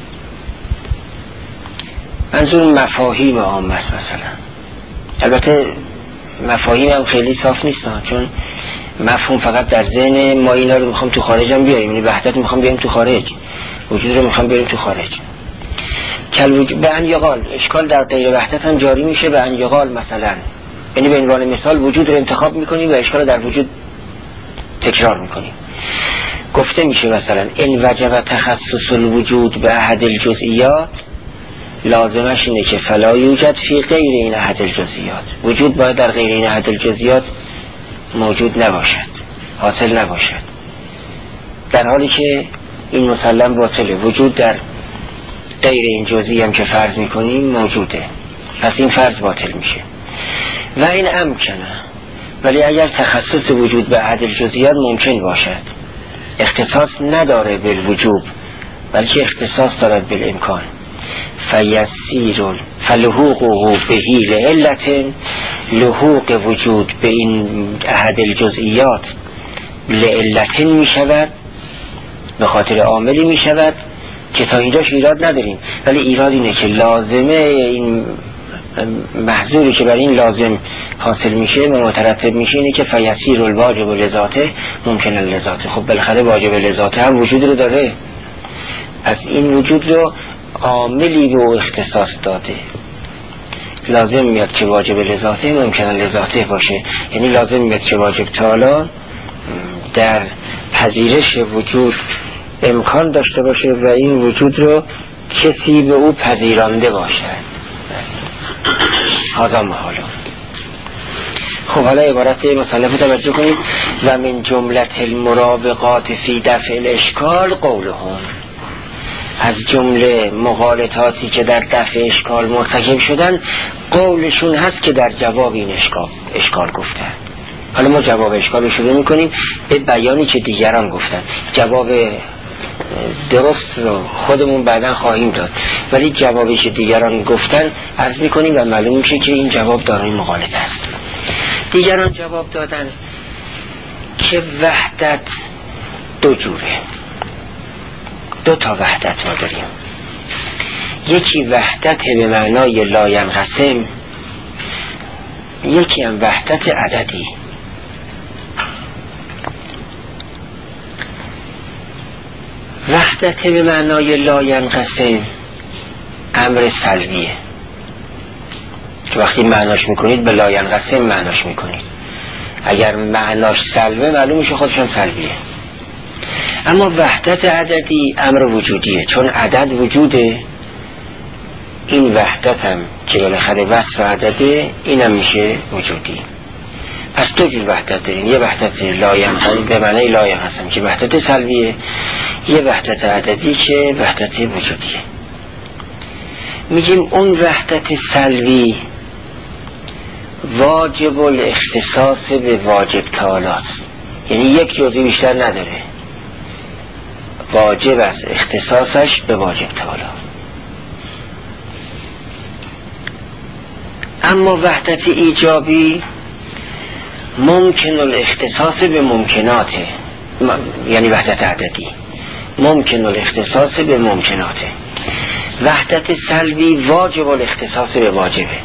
منظور مفاهیم عامه است. مثلا البته مفاهیم هم خیلی صاف نیستن، چون مفهوم فقط در ذهن ما، اینا رو میخوام تو خارج هم بیاریم، یعنی وحدت میخوام بیاریم تو خارج، وجود رو میخوام بیاریم تو خارج. به ان یقال اشکال در غیر وحدت هم جاری میشه، به ان یقال مثلا، یعنی به عنوان مثال وجود رو انتخاب میکنیم و اشکال در وجود تکرار میکنیم. گفته میشه مثلا ان وجب تخصص الوجود به احد الجزئیات، لازمش اینه که فلا یوجد فی غیر این احد الجزئیات، وجود باید در غیر این احد الجزئیات موجود نباشد، حاصل نباشد، در حالی که این مسلم باطله. وجود در غیر این جزئی هم که فرض میکنیم موجوده، پس این فرض باطل میشه. و این امکنه، ولی اگر تخصص وجود به احد الجزئیات ممکن باشد، اختصاص نداره بالوجوب بلکه اختصاص دارد بالامکان، فیسیر فلحوقه بهی لعلت، لحوق وجود به این احد الجزئیات لعلت میشود، به خاطر عاملی میشود که تا اینجاش ایراد نداریم، ولی ایراد اینه که لازمه این محظوری که برای این لازم حاصل میشه و مترتب میشه اینه که فیسیر الواجب لذاته ممکن لذاته. خب بالاخره واجب لذاته هم وجود رو داره، از این وجود رو عاملی به اختصاص داده. لازم میاد که واجب لذاته ممکن لذاته باشه، یعنی لازم میاد که واجب تعالی در پذیرش وجود امکان داشته باشه و این وجود رو کسی به او پذیرانده باشد. هذا محاله. خب حالا عبارت مصنف توجه کنید. و من جملت المرابقات فی دفع الاشکال قولهم، از جمله مغالطاتی که در دفع اشکال مرتکب شدن قولشون هست که در جواب این اشکال گفتن. حالا ما جواب اشکال رو شروع میکنیم به بیانی که دیگران گفتن. جواب درست رو خودمون بعدا خواهیم داد، ولی جوابی که دیگران گفتن عرض میکنیم و معلوم میشه که این جواب دارای مغالطه است. دیگران جواب دادن که وحدت دو جوره، دو تا وحدت ما داریم. یکی وحدت به معنای لا ینقسم، یکی هم وحدت عددی. وحدت به معنای لا ینقسم امر سلبیه که وقتی معناش میکنید به لا ینقسم معناش میکنید. اگر معناش سلبه معلوم میشه خودش هم سلبیه. اما وحدت عددی امر وجودیه، چون عدد وجوده، این وحدت هم که بالاخره وصف عدده اینم میشه وجودی. پس دو جور وحدت داریم، یه وحدت لا ینقسم به معنای لا ینقسم که وحدت سلبیه، یه وحدت عددی که وحدت وجودیه. میگیم اون وحدت سلبی واجب الاختصاص به واجب تعالی است، یعنی یک جزئی بیشتر نداره، واجب است اختصاصش به واجب تعالی. اما وحدت ایجابی ممکن الاختصاص به ممکناته، یعنی وحدت عددی ممکن الاختصاص به ممکناته. وحدت سلبی واجب الاختصاص به واجبه،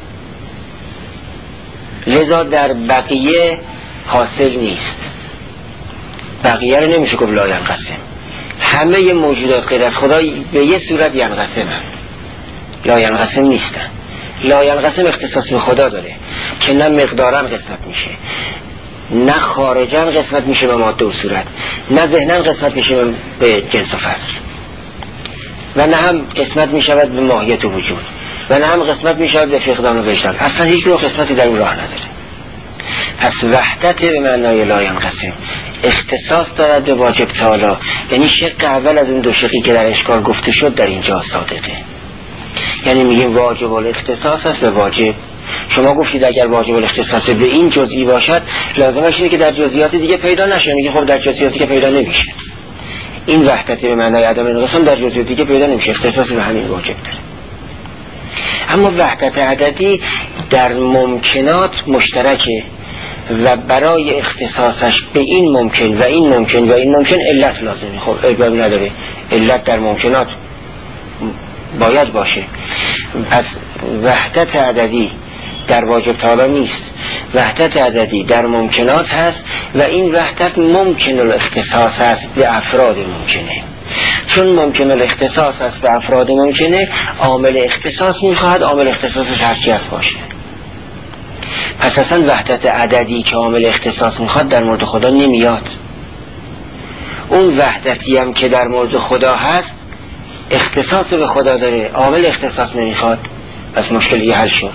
لذا در بقیه حاصل نیست. بقیه رو نمیشه گفت لا ینقسم، همه موجودات غیر از خدا به یه صورت ینقسم هم، لا ینقسم نیستن. لا ینقسم اختصاص به خدا داره که نه مقدارن قسمت میشه، نه خارجن قسمت میشه به ماده و صورت، نه ذهنن قسمت میشه به جنس و فصل، و نه هم قسمت میشود به ماهیت و وجود، و نه هم قسمت میشود به فقدان و وجدان. اصلا هیچ نوع قسمتی در اون راه نداره. پس وحدت به معنای لا ینقسم اختصاص دارد به واجب تعالی، یعنی شق اول از این دو شقی که در اشکال گفته شد در اینجا صادقه. یعنی میگیم واجب الاختصاص است به واجب. شما گفتید اگر واجب الاختصاص به این جزئی باشد لازمش اینه که در جزئیات دیگه پیدا نشه. میگه خب در جزئیاتی که پیدا نمیشه، این وحدت به معنای عدم انقسام در جزئیات دیگه پیدا نمیشه، اختصاص به همین واجب داره. اما وحدت عددی در ممکنات مشترکه و برای اختصاصش به این ممکن و این ممکن و این ممکن علت لازمه. خب ابراهیم نداره، علت در ممکنات باید باشه. پس وحدت عددی در واجب تعالی نیست، وحدت عددی در ممکنات هست و این وحدت ممکن الاختصاص است به افراد ممکنه. چون ممکن الاختصاص است به افراد ممکنه، عامل اختصاص میخواهد عامل اختصاصش هرچی هست باشه. پس اصلا وحدت عددی که عامل اختصاص میخواد در مورد خدا نمیاد. اون وحدتی هم که در مورد خدا هست اختصاص به خدا داره، عامل اختصاص نمیخواد. پس مشکلی حل شد.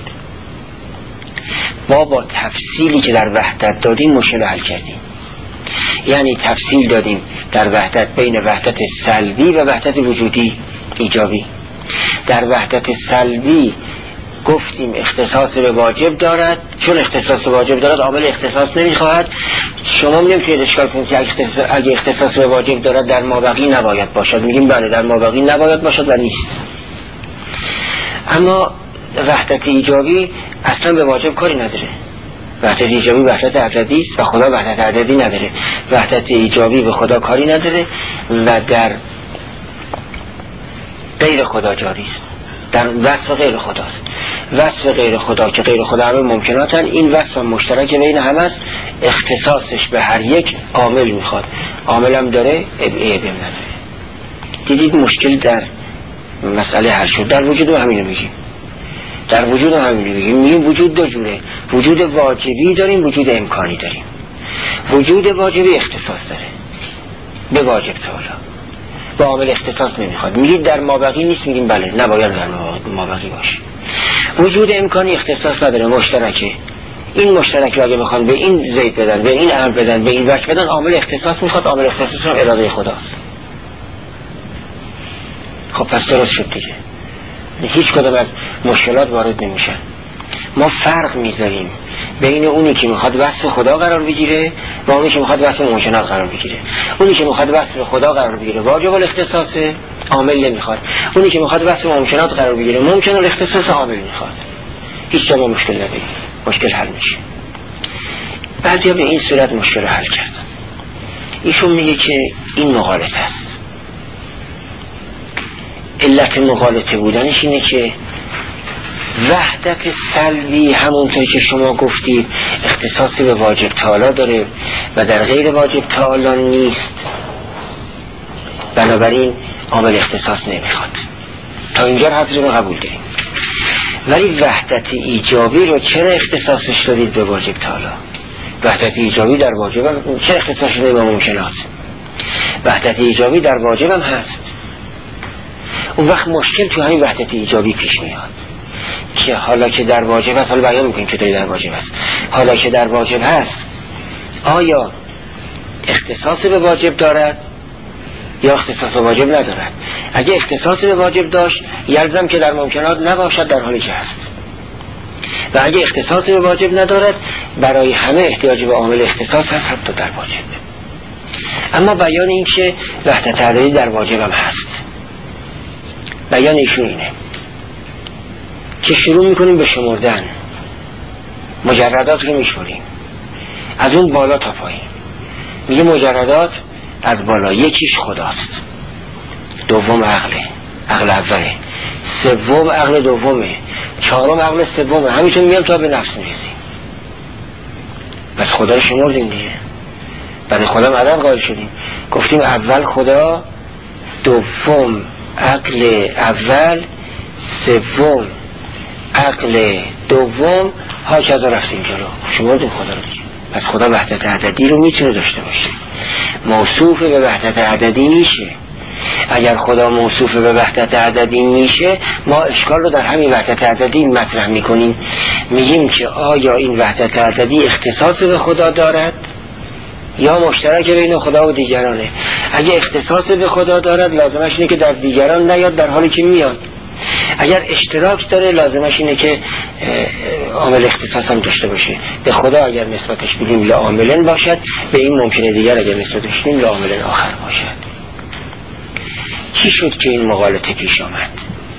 ما با تفصیلی که در وحدت دادیم مشکل حل کردیم. یعنی تفصیل دادیم در وحدت بین وحدت سلبی و وحدت وجودی ایجابی. در وحدت سلبی گفتیم اختصاص به واجب دارد، چون اختصاص به واجب دارد عامل اختصاص نمیخواهد. شما نمیتونید اشکال کنید که اگه اختصاص به واجب دارد در مابقی نباید باشد. میگیم بله در مابقی نباید باشد و نیست. اما وحدت ایجابی اصلا به واجب کاری نداره. وحدت ایجابی وحدت عددی است و خدا وحدت عددی نداره. وحدت ایجابی به خدا کاری نداره و در غیر خدا جاری است، در وصف غیر خداست. وصف غیر خدا که غیر خدا همه ممکناتن، این وصف مشترک بین همه است، اختصاصش به هر یک عامل میخواد، عامل هم داره عیب نداره. دیدید مشکل در مسئله حل شد. در وجود همینو میگیم، در وجود همینو میگیم وجود دو جوره، وجود واجبی داریم، وجود امکانی داریم. وجود واجبی اختصاص داره به واجب تعالی، با عامل اختصاص نمیخواد. میگید در مابقی نیست، میگیم بله نباید در مابقی باشه. وجود امکانی اختصاص نداره، مشترکه. این مشترک رو اگه بخوان به این زید بدن، به این امر بدن، به این وجه بدن، عامل اختصاص میخواد. عامل اختصاص هم اراده خداست. خب پس درست شد دیگه، هیچ کدام از مشکلات وارد نمیشن. ما فرق میذاریم بین اونی که میخواد وصف خدا قرار بگیره و اونی که میخواد وصف ممکنات قرار بگیره. اونی که میخواد وصف خدا قرار بگیره واجب الاختصاص، عامل نمیخواد. اونی که میخواد وصف ممکنات قرار بگیره ممکن الاختصاص، عامل میخواد. هیچ جا ما مشکل نداریم، مشکل حل میشه. بعضیا به این صورت مشکل رو حل کردن. ایشون میگه که این مغالطه است. علت مغالطه بودنش اینه که وحدت سلبی همونطور که شما گفتید اختصاصی به واجب تعالی داره و در غیر واجب تعالی نیست، بنابراین عامل اختصاص نمیخواد. تا اینجا حرف رو قبول داریم. ولی وحدت ایجابی رو چرا اختصاصش دادید به واجب تعالی؟ وحدت ایجابی در واجب هم چرا اختصاصش دادید به ممکنات؟ وحدت ایجابی در واجب هم هست. اون وقت مشکل تو همین وحدت ایجابی پیش میاد که حالا که در واجب هست، حالا بیان میکنیم که در واجب هست، حالا که در واجب هست آیا اختصاص به واجب دارد یا اختصاص به واجب ندارد؟ اگه اختصاص به واجب داشت یلزم که در ممکنات نباشد در حالی که هست، و اگه اختصاص به واجب ندارد برای همه احتیاج به عامل اختصاص هست حتی در واجب. اما بیان این که وحدت عددی در واجب هم هست، بیان ایشون اینه که شروع میکنیم به شمردن، مجردات رو میشمریم از اون بالا تا پایین. میگه مجردات از بالا، یکیش خداست، دوم عقل اوله، سوم عقل دومه، چهارم عقل سومه، همینطور میگم تا به نفس میرسیم. بس خدا رو شمردیم دیگه، بعد خدا عدد قائل شدیم، گفتیم اول خدا، دوم عقل اول، سوم عقل دوم، ها کذا رفتیم جلو، شمردیم خدا رو دیگه. پس خدا وحدت عددی رو میتونه داشته باشه، موصوف به وحدت عددی میشه. اگر خدا موصوف به وحدت عددی میشه، ما اشکال رو در همین وحدت عددی مطرح میکنیم، میگیم که آیا این وحدت عددی اختصاص به خدا دارد یا مشترک بین خدا و دیگرانه؟ اگه اختصاص به خدا دارد لازمش اینه که در دیگران نیاد در حالی که میاد. اگر اشتراک داره لازمش اینه که عامل اختصاص هم داشته باشه. به خدا اگر نسبتش بدیم لعاملن باشد، به این ممکنه دیگر اگر نسبتش بدیم لعاملن آخر باشد. چی شد که این مغالطه پیش آمد؟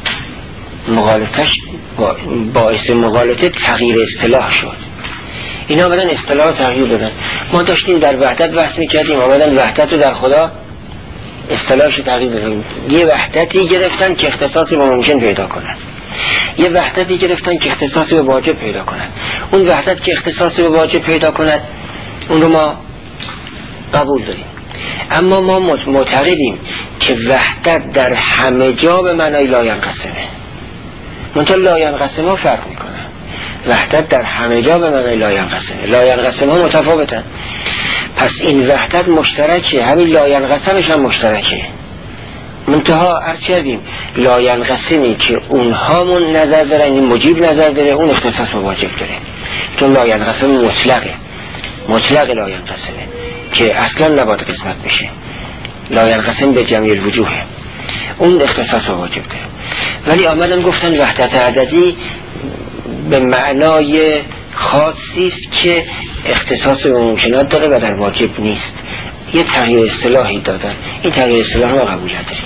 مغالطهش باعث مغالطه تغییر اصطلاح شد. اینا آمدن اصطلاح تغییر دادن. ما داشتیم در وحدت بحث میکردیم، آمدن وحدت رو در خدا اصطلاحش تغییر دادن. یه وحدتی گرفتن که اختصاصی به ممکن پیدا کنن، یه وحدتی گرفتن که اختصاصی به واجب پیدا کنن. اون وحدت که اختصاصی به واجب پیدا کند اون رو ما قبول داریم، اما ما معتقدیم که وحدت در همه جا به معنای لاینقسمه. منتها لاینقسمه فرق میکنه. وحدت در همه جا به معنای لاینقسمه، لاینقسمه ها متفاوتن. پس این وحدت مشترکه، همین لاینقسمش هم مشترکه. منتها عرض کردیم لاینقسمی که اونها من نظر دارن، این مجیب نظر داره، اون اختصاص به واجب داره. چون لاینقسم مطلقه، مطلق لاینقسمه که اصلا نباید قسمت بشه. لاینقسم به جمعی الوجوهه، اون اختصاص واجب داره. ولی آمدن گفتن وحدت عددی به معنای خاصی است که اختصاص به ممکنات داره و در واجب نیست. یه تغییر اصطلاحی دادن، این تغییر اصطلاح رو قبول نداریم.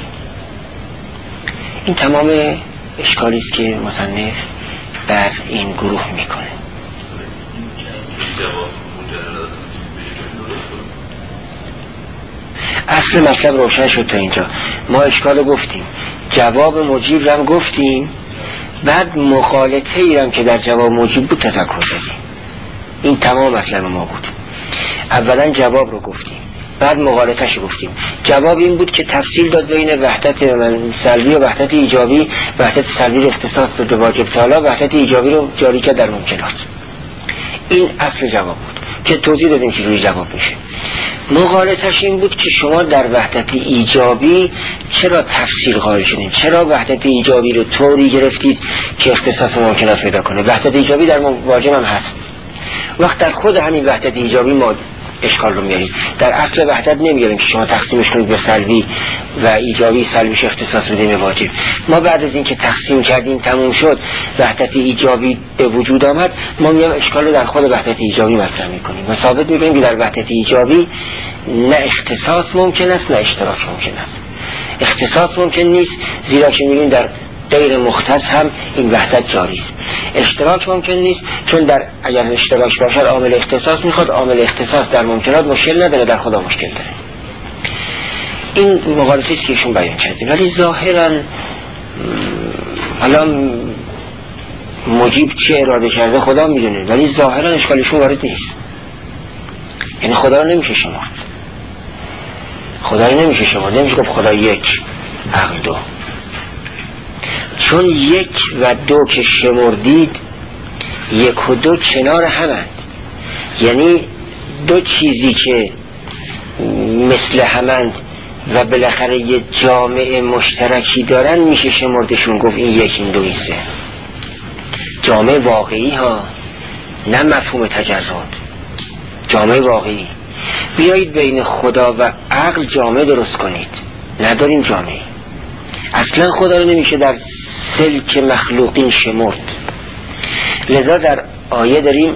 این تمام اشکالی است که مصنف بر این گروه میکنه. اصل مطلب روشن شد تا اینجا. ما اشکال گفتیم، جواب مجیب هم گفتیم بعد مغالطه ای هم که در جواب موجب بود تذکر دادیم. این تمام مطلب ما بود. اولا جواب رو گفتیم، بعد مغالطه‌اش گفتیم. جواب این بود که تفصیل داد بین وحدت سلبی و وحدت ایجابی. وحدت سلبی رو اختصاص داد به واجب تعالی، وحدت ایجابی رو جاری کرد در ممکنات. این اصل جواب بود که توضیح دادیم که روی جواب میشه. مغالطه‌اش این بود که شما در وحدت ایجابی چرا تفصیل قائل شدین؟ چرا وحدت ایجابی رو طوری گرفتید که اختصاص ممکنات پیدا کنه؟ وحدت ایجابی در واجب هم هست. وقت در خود همین وحدت ایجابی ما اشکال رو میاریم. در اصل وحدت نمیاریم که شما تقسیمش کنید به سلبی و ایجابی، سلبیش اختصاص بدیم به واجب. ما بعد از این که تقسیم کردیم تموم شد، وحدت ایجابی به وجود آمد، ما میام اشکال رو در خود وحدت ایجابی مطرح میکنیم و ثابت میکنیم که در وحدت ایجابی نه اختصاص ممکن است نه اشتراک ممکن است. اختصاص ممکن نیست زیرا که میبینیم در غیر مختص هم این وحدت جاری است. اشتراک ممکن نیست چون در اگر اشتراک باشد عامل اختصاص میخواد، عامل اختصاص در ممکنات مشکل نداره، در خدا مشکل داره. این مغالطه است که ایشون بیان کردیم. ولی ظاهرا حالا مجیب چه اراده کرده خدا میدونه، ولی ظاهرا اشکالشون وارد نیست. یعنی خدا رو نمیشه شمرد، خدا رو نمیشه شمرد، نمیشه گفت خدا یک عقل دو، چون یک و دو که شمردید یک و دو کنار همند. یعنی دو چیزی که مثل همند و بالاخره یه جامعه مشترکی دارن میشه شمردشون، گفت این یک این دو این سه. جامعه واقعی ها، نه مفهوم تجرد، جامعه واقعی. بیایید بین خدا و عقل جامعه درست کنید، نداریم جامعه. اصلا خدا رو نمیشه در سلک مخلوقین شمرد. لذا در آیه داریم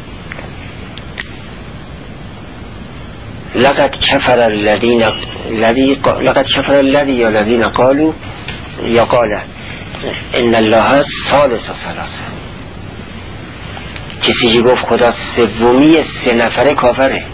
لقد کفر الذین قالوا یا قال ان الله ثالث ثلاثه. کسی که گفت خدا سومی سه نفره کافره.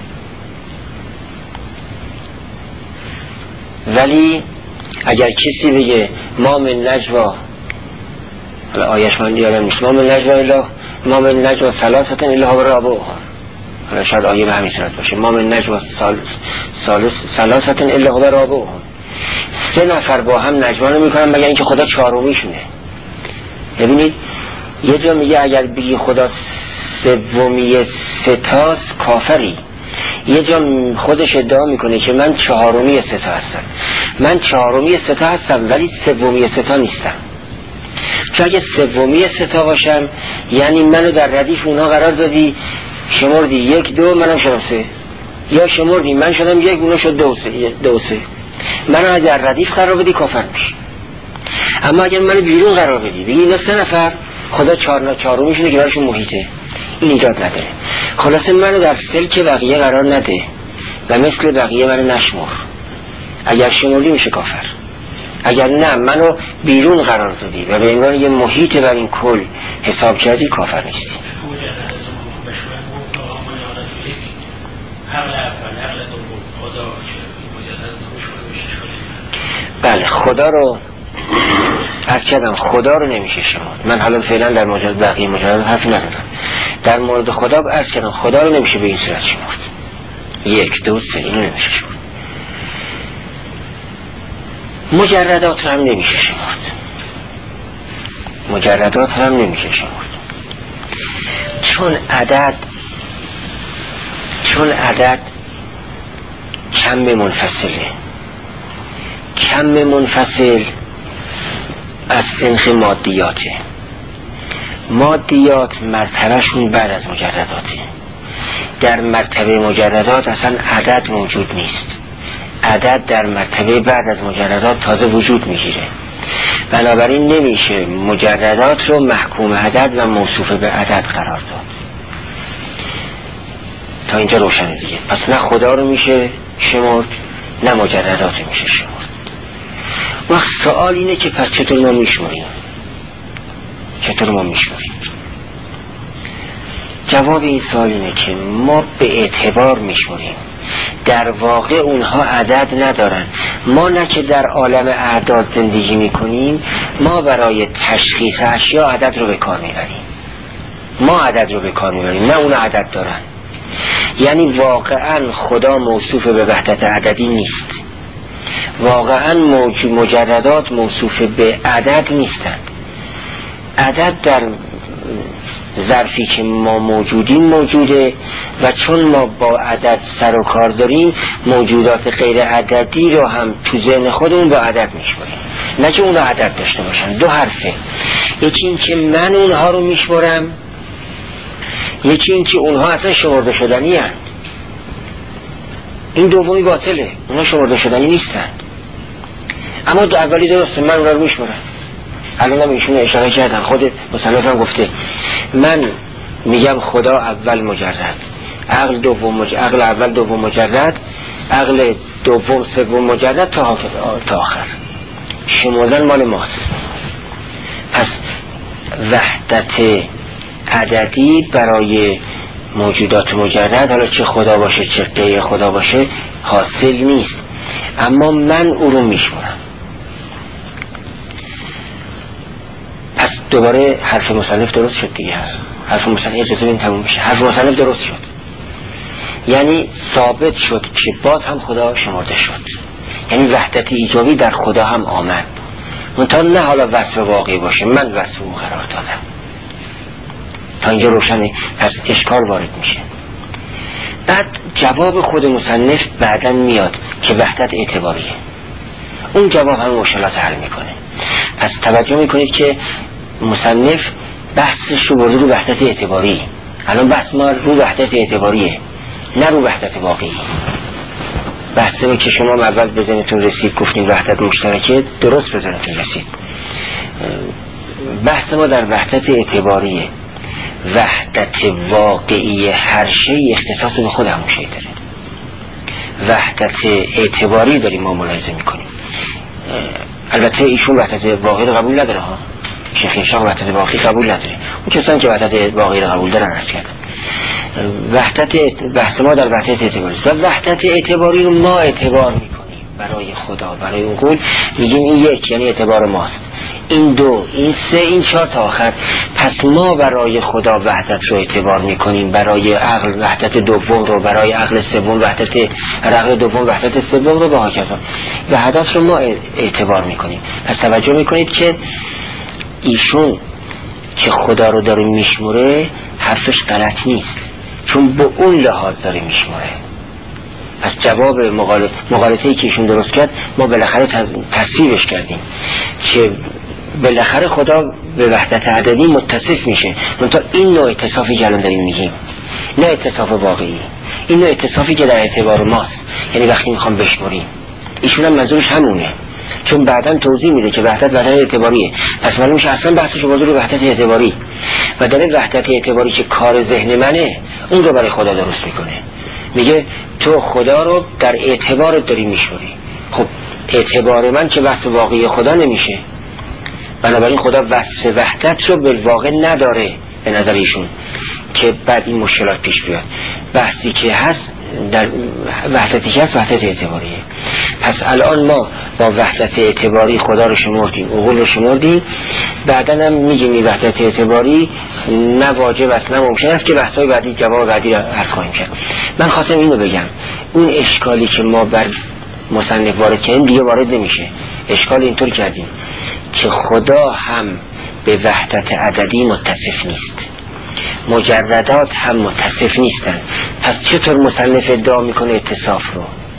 ولی اگر کسی بگه ما من نجوا، حالا آیش من یادم نیست، ما من نجوا ثلاثه الا هو رابعهم، حالا شاید آیه به همین صورت باشه، ما من نجوا ثلاثه الا هو رابعهم، سه نفر با هم نجوا نمیکنن مگر اینکه خدا چهارمیشونه. ببینید یه جا میگه اگر بگی خدا سومی سه تاست کافری، یه جا خودش ادعا میکنه که من چهارمی سه تا هستم. من چهارمی سه تا هستم ولی سومی سه تا نیستم. چون اگه سومی سه تا باشم یعنی منو در ردیف اونا قرار دادی، شمردی یک دو منم شدم سه، یا شمردی من شدم یک اونا شد دو سه، منو در ردیف قرار بدی کافر میشی. اما اگر منو بیرون قرار بدی بگی اینا سه نفر خدا چهارمیشونه که براشون محیطه، این ایجاد نداره. خلاصه منو در سلک بقیه قرار نده و مثل بقیه منو نشمر. اگر شمردی میشه کافر، اگر نه منو بیرون قرار دادی و به عنوان یه محیط بر این کل حساب کردی کافر نیستی. بله خدا رو عرض کردم، خدا رو نمیشه شمرد. من حالا فعلا در مورد بقیه مجرد حرف ندارم. در مورد خدا عرض کردم خدا رو نمیشه به این صورت شمرد، یک دو سه اینو نمیشه شمرد. مجردات هم نمیشه شمرد، مجردات هم نمیشه شمرد، چون عدد کم منفصله. کم منفصل از سنخ مادیاته. مادیات مرتبهشون بعد از مجرداته. در مرتبه مجردات اصلا عدد موجود نیست. عدد در مرتبه بعد از مجردات تازه وجود میگیره. بنابراین نمیشه مجردات رو محکوم عدد و موصوف به عدد قرار داد. تا اینجا روشنه دیگه. پس نه خدا رو میشه شمرد نه مجردات میشه شمرد. وقت سوال اینه که پس چطور ما میشمریم؟ جواب این سوال اینه که ما به اعتبار میشمریم. در واقع اونها عدد ندارن. ما نه که در عالم اعداد زندگی میکنیم، ما برای تشخیص اشیا عدد رو به کار میبریم، ما عدد رو به کار میبریم، نه اون عدد دارن. یعنی واقعا خدا موصوف به وحدت عددی نیست، واقعا مجردات موصوف به عدد نیستند. عدد در ظرفی که ما موجودیم موجوده و چون ما با عدد سر و کار داریم، موجودات غیر عددی رو هم تو ذهن خودمون با عدد میشماریم، نه که اون رو عدد داشته باشن. دو حرفه، یکی این که من اونها رو میشمارم، یکی این که اونها اصلا شمرده شدنی هستند. این دومی باطله، اونها شمرده شدنی نیستند. اما دو اولی درسته، من اونها رو میشمارم. الان هم ایشون اشاره کردن، خود مصنف هم گفته من میگم خدا اول مجرد، عقل دوم مجرد، عقل اول دوم مجرد، عقل دوم سوم مجرد تا آخر. شمردن مال ماست. پس وحدت عددی برای موجودات مجرد، حالا چه خدا باشه چه غیر خدا باشه، حاصل نیست. اما من او رو میشمارم. پس دوباره حرف مصنف درست شد دیگه. حرف مصنف اجازه بدین تموم بشه. حرف مصنف درست شد، یعنی ثابت شد که باز هم خدا شمرده شد، یعنی وحدت ایجابی در خدا هم آمد. منتها نه حالا وصف واقعی باشه، من وصف او قرار دادم. تا اینجا روشنه. پس اشکال وارد میشه. بعد جواب خود مصنف بعداً میاد که وحدت اعتباریه. اون جواب هم مشکلات حل میکنه. پس توجه میکنید که مصنف بحثش رو برده رو وحدت اعتباری. الان بحث ما رو وحدت اعتباریه، نه رو وحدت واقعی. بحث ما که شما اول بزنتون رسید گفتیم وحدت مشترکه، درست بزنتون رسید. بحث ما در وحدت اعتباریه. وحدت واقعی هر شی اختصاص به خود همون شی داره. وحدت اعتباری داریم ما ملاحظه میکنیم. البته ایشون وحدت واقعی رو قبول نداره ها، شیخ اشاق وحدت واقعی قبول نداره. اون کسانی که وحدت واقعی رو قبول دارن عرض کردم. بحث ما در وحدت اعتباری است. و وحدت اعتباری رو ما اعتبار میکنیم برای خدا، برای اون قول میگیم این یک، یعنی اعتبار ماست. این دو، این سه، این چهار تا آخر. پس ما برای خدا وحدت رو اعتبار میکنیم، برای عقل وحدت دوم رو، برای عقل سوم وحدت عقل دوم وحدت سوم رو، به هاکذا وحدت رو ما اعتبار میکنیم. پس توجه میکنید که ایشون که خدا رو داره میشموره حرفش غلط نیست، چون به اون لحاظ داره میشموره. پس جواب مغالطه‌ای که ایشون درست کرد ما بالاخره تصویبش کردیم که بالاخره خدا به وحدت عددی متصف میشه. منتها این نوع اتصافی که الان داریم میگیم نه اتصاف واقعی، این نوع اتصافی که در اعتبار ماست، یعنی وقتی میخوام بشمریم. ایشون هم منظورش همونه، چون بعداً توضیح میده که وحدت اعتباریه. پس معلوم میشه اصلا بحثش رو رو وحدت اعتباری و در وحدت اعتباری که کار ذهن منه اون رو برای خدا درست میکنه. میگه تو خدا رو در اعتبارت داری میشوری. خب اعتبار من که وصف واقعی خدا نمیشه، بنابراین خدا وصف وحدت رو بالواقع نداره به نظر ایشون که بعد این مشکلات پیش بیاد. بحثی که هست در وحدتی که هست وحدت اعتباریه. پس الان ما با وحدت اعتباری خدا رو شمردیم، عقول رو شمردیم، بعدا هم میگیم این وحدت اعتباری نه واجب است نه ممکن است که بحثای بعدی جواب بعدی رو عرض خواهیم کرد. من خواستم اینو بگم، اون اشکالی که ما بر مصنف وارد کردیم دیگه وارد نمیشه. اشکال اینطور کردیم که خدا هم به وحدت عددی متصف نیست، مجردات هم متصف نیستن. پس چطور مصنف ادعا میکنه اتصاف رو؟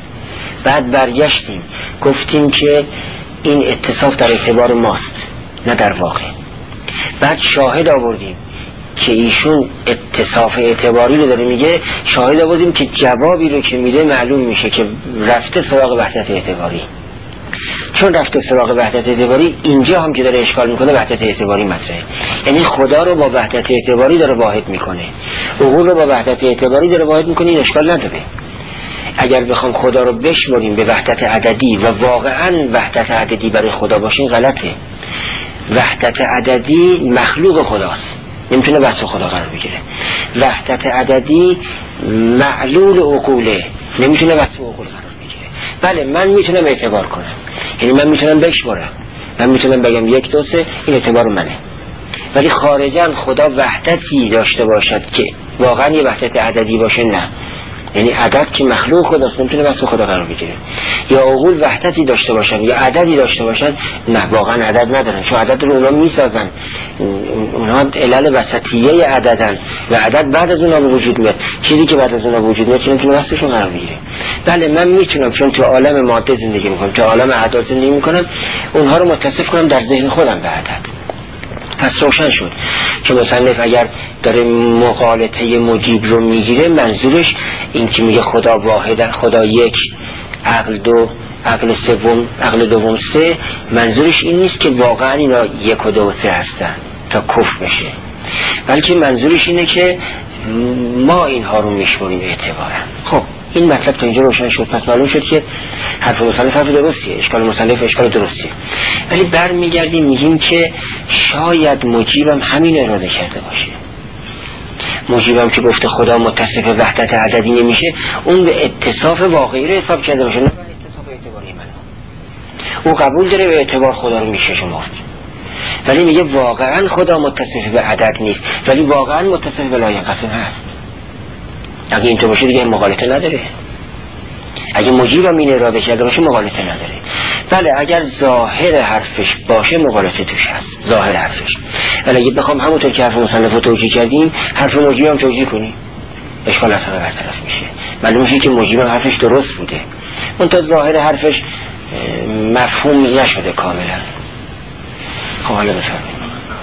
بعد برگشتیم گفتیم که این اتصاف در اعتبار ماست نه در واقع. بعد شاهد آوردیم که ایشون اتصاف اعتباری رو داره میگه، شاهد آوردیم که جوابی رو که میده معلوم میشه که رفته سراغ وحدت اعتباری. چون رفته سراغ وحدت اعتباری، اینجا هم که داره اشکال میکنه وحدت اعتباری مطرحه. یعنی خدا رو با وحدت اعتباری داره واحد میکنه، عقول رو با وحدت اعتباری داره واحد میکنه. این اشکال نداره. اگر بخوام خدا رو بشمریم به وحدت عددی و واقعا وحدت عددی برای خدا باشه غلطه. وحدت عددی مخلوق خداست، نمیتونه وصف خدا قرار بگیره. وحدت عددی معلول عقوله، نمیتونه وصف عقول قرار بگیره. بله من میتونم اعتبار کنم، یعنی من میتونم بشمارم، من میتونم بگم 1 2 3 این اعتبار منه، ولی خارجاً خدا وحدتی داشته باشد که واقعا یه وحدت عددی باشه نه، یعنی عدد که مخلوق خداست نمیتونه وصف خدا قرار بگیره. یا عقول وحدتی داشته باشن یا عددی داشته باشن نه، واقعا عدد ندارن، چون عدد رو اونا میسازن، اونها علل وسطیه عددن و عدد بعد از اونها به وجود میاد، چیزی که بعد از اونها وجود میاد نمیتونه وصفشون قرار بگیره. بله من میتونم چون تو عالم ماده زندگی میکنم، تو عالم اعداد زندگی میکنم، اونها رو متصف کنم در ذهن خودم به عدد. پس روشن شد که مصنف اگر داره مغالطه مجیب رو میگیره منظورش این که میگه خدا واحد، خدا یک، عقل دو، عقل سوم، عقل دوم سه، منظورش این نیست که واقعا اینا 1 و 2 و 3 هستن تا کفر بشه، بلکه منظورش اینه که ما اینها رو میشماریم اعتبارا. خب این مطلب تا اینجا روشن شد. پس معلوم شد که حرف مصنف حرف درستیه، اشکال مصنف اشکال درستیه، ولی برمیگردیم میگیم که شاید مجیبم همین اراده کرده باشه. مجیبم که گفته خدا متصف وحدت عددی نمیشه، اون به اتصاف واقعی رو حساب کرده باشه، نه به اتصاف اعتباری من. او قبول داره به اعتبار خدا رو میشه شمرد، ولی میگه واقعا خدا متصف به عدد نیست، ولی واقعا متصف به لاینقسم هست. اگه اینطور باشه دیگه مغالطه نداره. اگه مجیبم این اراده کرده باشه مغالطه نداره. بله اگر ظاهر حرفش باشه مغالطه توش هست، ظاهر حرفش. ولی اگه بخوام همونطور که حرف مصنف رو توجیه کردیم حرف مجیبم توجیه کنیم اشکال اصلا برطرف میشه، معلوم میشه که مجیبم حرفش درست بوده، اون تا ظاهر حرفش مفهوم نشده کاملا. خب حالا بفرمایید.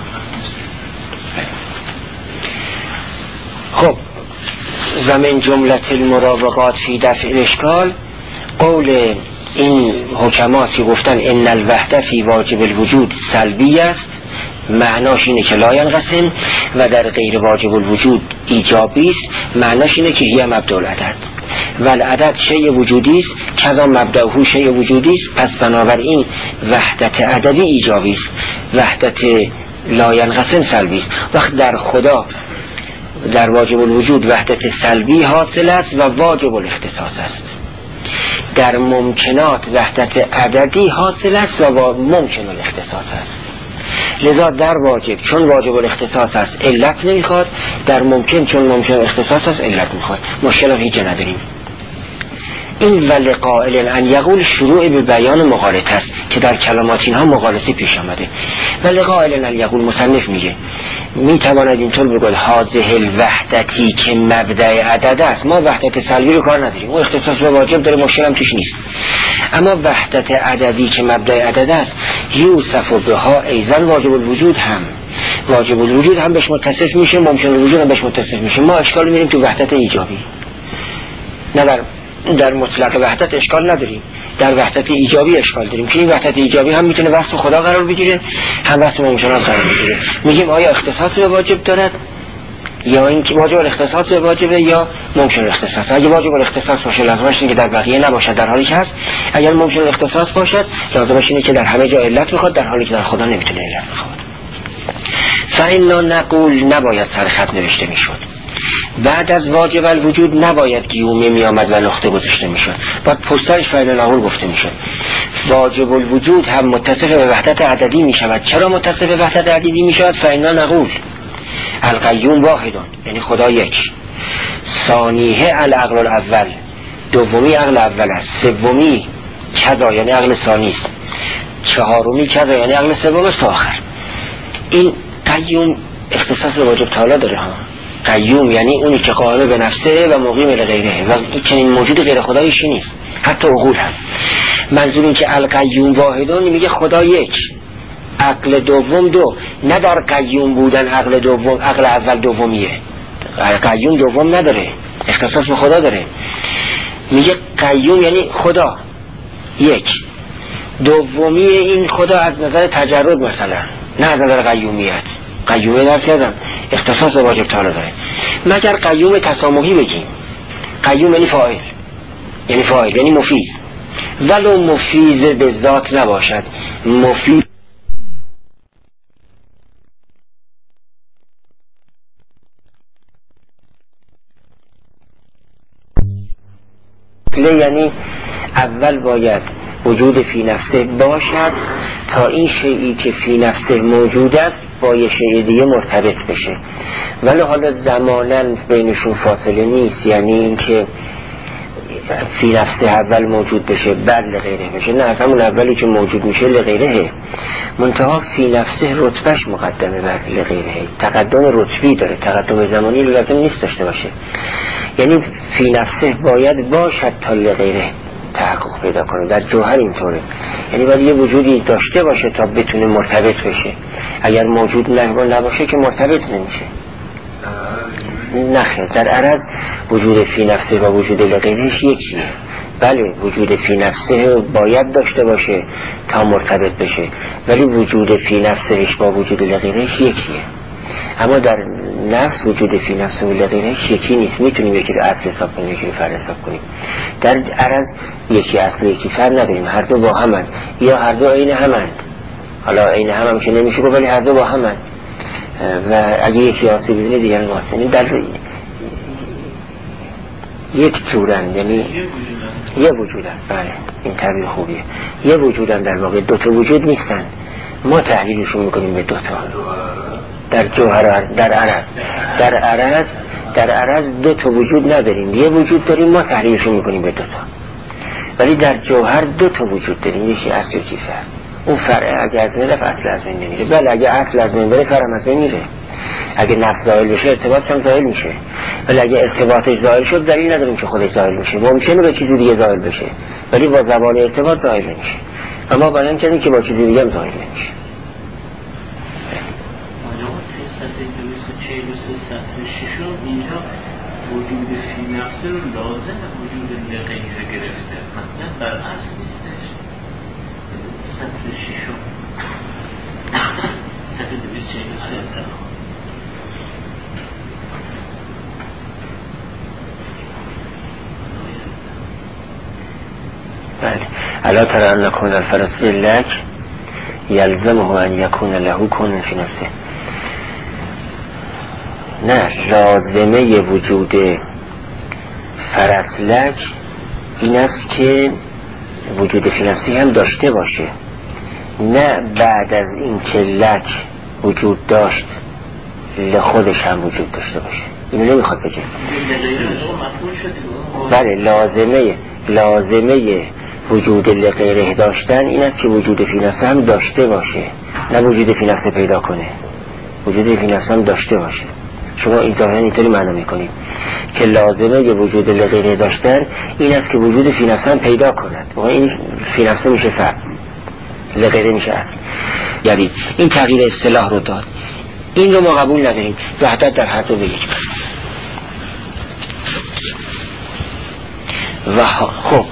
خب و من جملت المراوغات فی دفع الاشکال، قول این حکمات که گفتن ان الوحده فی واجب الوجود سلبی است، معناش اینه که لا ینقسم، و در غیر واجب الوجود ایجابی است، معناش اینه که هی مبدأ العدد و العدد شیء وجودی است، کذا مبدأه شیء وجودی است. پس بنابراین وحدت عددی ایجابی است، وحدت لا ینقسم سلبی است. وقت در خدا در واجب الوجود وحدت سلبی حاصل است و واجب الاختصاص است، در ممکنات وحدت عددی حاصل است و ممکن الاختصاص است. لذا در واجب چون واجب الاختصاص است علت نمیخواد، در ممکن چون ممکن الاختصاص است علت میخواد. مشکل هیچ نداریم. این ولقائل ان یقول شروع به بیان مغالطه است که در کلمات اینها مغالطه پیش آمده. ولقائل ان یقول مصنف میگه میتواند اینطور بگوید هذه الوحدتی که مبدأ عدد است، ما وحدت سلبی رو کار نداریم، او اختصاص به واجب داره، مشکل هم توش نیست، اما وحدت عددی که مبدأ عدد است یوصف بها ایضا واجب الوجود هم، واجب الوجود هم بهش متصف میشه، ممکن الوجود هم بهش متصف میشه. ما اشکال میریم تو وحدت ایجابی، نه در مطلق وحدت اشکال نداریم، در وحدت ایجابی اشکال داریم که این وحدت ایجابی هم میتونه وصف خدا قرار بگیره هم وصف ممکنات قرار بگیره. میگیم آیا اختصاص به واجب دارد یا اینکه واجب الاختصاص به واجبه یا ممکن الاختصاص. اگه واجب الاختصاص باشه لازمش اینه که در بقیه نباشد در حالی که هست، اگر ممکن الاختصاص باشد لازمش اینه که در همه جا علت میخواد در حالی که در خدا نمیتونه علت بخواد. فإنا نقول نباید سرخط نوشته میشد، بعد از واجب الوجود نباید گیومه می آمد و نقطه گذاشته می شد، باید پشترش فعل نقول گفته می شد. واجب الوجود هم متصف به وحدت عددی می شود. چرا متصف به وحدت عددی می شود؟ فإنا نقول القیوم واحدون، یعنی خدا یک، ثانیه العقل الاول، دومی عقل اول است، سومی کذا یعنی عقل ثانی است، چهارمی کذا یعنی عقل سوم است آخر. این قیوم اختصاص به واجب تعالی داره ها. قیوم یعنی اونی که قائم به نفسه و مقیم لغیره و چنین موجود غیر خدایشی نیست، حتی عقول هم. منظور این که القیوم واحدون میگه خدا یک، عقل دوم دو، نه در قیوم بودن عقل دوم عقل اول دومیه، قیوم دوم نداره، اختصاص به خدا داره. میگه قیوم یعنی خدا یک، دومی این خدا از نظر تجرد مثلا، نه از نظر قیومیت. قیومه در کردم اختصاص به واجب تعالی داره، مگر قیوم تسامحی بگیم. قیوم یعنی فاعل، یعنی فاعل یعنی مفیز، ولو مفیز به ذات نباشد، مفیز یعنی اول باید وجود فی نفسه باشد تا این شیئی که فی نفسه موجود است با یه شیء دیگه مرتبط بشه، ولی حالا زماناً بینشون فاصله نیست، یعنی این که فی نفسه اول موجود بشه بعد لغیره بشه، نه، از همون اولی که موجود میشه لغیره، منتها فی نفسه رتبهش مقدمه بر لغیره، تقدم رتبی داره، تقدم زمانی لازم نیست داشته باشه، یعنی فی نفسه باید باشد تا لغیره تحقق پیدا کنه. در جوهر اینطوره، یعنی باید یه وجودی داشته باشه تا بتونه مرتبط بشه، اگر موجود نباشه که مرتبط نمیشه. نخیر، در عرض وجود فی نفسه و وجود لغیرهش یکیه. بله وجود فی نفسه باید داشته باشه تا مرتبط بشه، ولی وجود فی نفسهش با وجود لغیرهش یکیه. اما در نفس وجود فی نفسه و لغیرهش یکی نیست، میتونیم یکی رو اصل حساب کنیم یکی رو فرع حساب کنیم. در عرض یکی اصل یکی فرع نداریم، هر دو با همند یا هر دو عین همند. حالا عین هم که نمیشه گفت، ولی هر دو با همند و اگه یکی آسیب ببینه دیگران آسیب ببینه، در یک جورن، یعنی یه وجودن. بله این تعبیر خوبیه، یه وجودن، در واقع دو تا وجود نیستن، ما تحلیلشون میکنیم به دو تا. در جوهر، در عرض دو تا وجود نداریم، یه وجود داریم، ما تحلیلشون میکنیم به دو تا، ولی در جوهر دو تا وجود داریم، یکی اصل یکی فرع. اون فرع اگه از بین رفت اصل از بین نمیره، بله اگه اصل از بین بره فرع از بین میره. اگه نفس زائل بشه ارتباطش هم زائل میشه، ولی اگه ارتباطش زائل شد دلیل نداریم که خودش زائل میشه، ممکنه به چیزی دیگه زائل بشه ولی با زبان ارتباط زائل نمیشه، اما بیان کردیم که با چیزی دیگه هم زائل نمیشه. اینجا وجود فی نفسه رو لازم وجود لغیره گرفته، مثلا بر اصل نیستش. سطر ششم سطر 243. بله الا ترى ان كون الفرس لك يلزمه ان يكون له كون في نفسه. نه، لازمه وجود فرسلک این است که وجود فی نفسی هم داشته باشه، نه بعد از این که لک وجود داشت لخودش هم وجود داشته باشه. اینو نمیخواد بگه. بله لازمه وجود لغیره داشتن این است که وجود فی نفسی هم داشته باشه، نه وجود فی نفسی پیدا کنه، وجود فی نفسی هم داشته باشه. شما این ظاهرا اینطوری معنا میکنید که لازمه وجود لغیره داشتن این است که وجود فی نفسه پیدا کند، و این فی نفسه میشه فرع، لغیره میشه اصل. یعنی این تغییر اصطلاح رو داد، این رو ما قبول نداریم، وحدت در هر دو به یک. و خب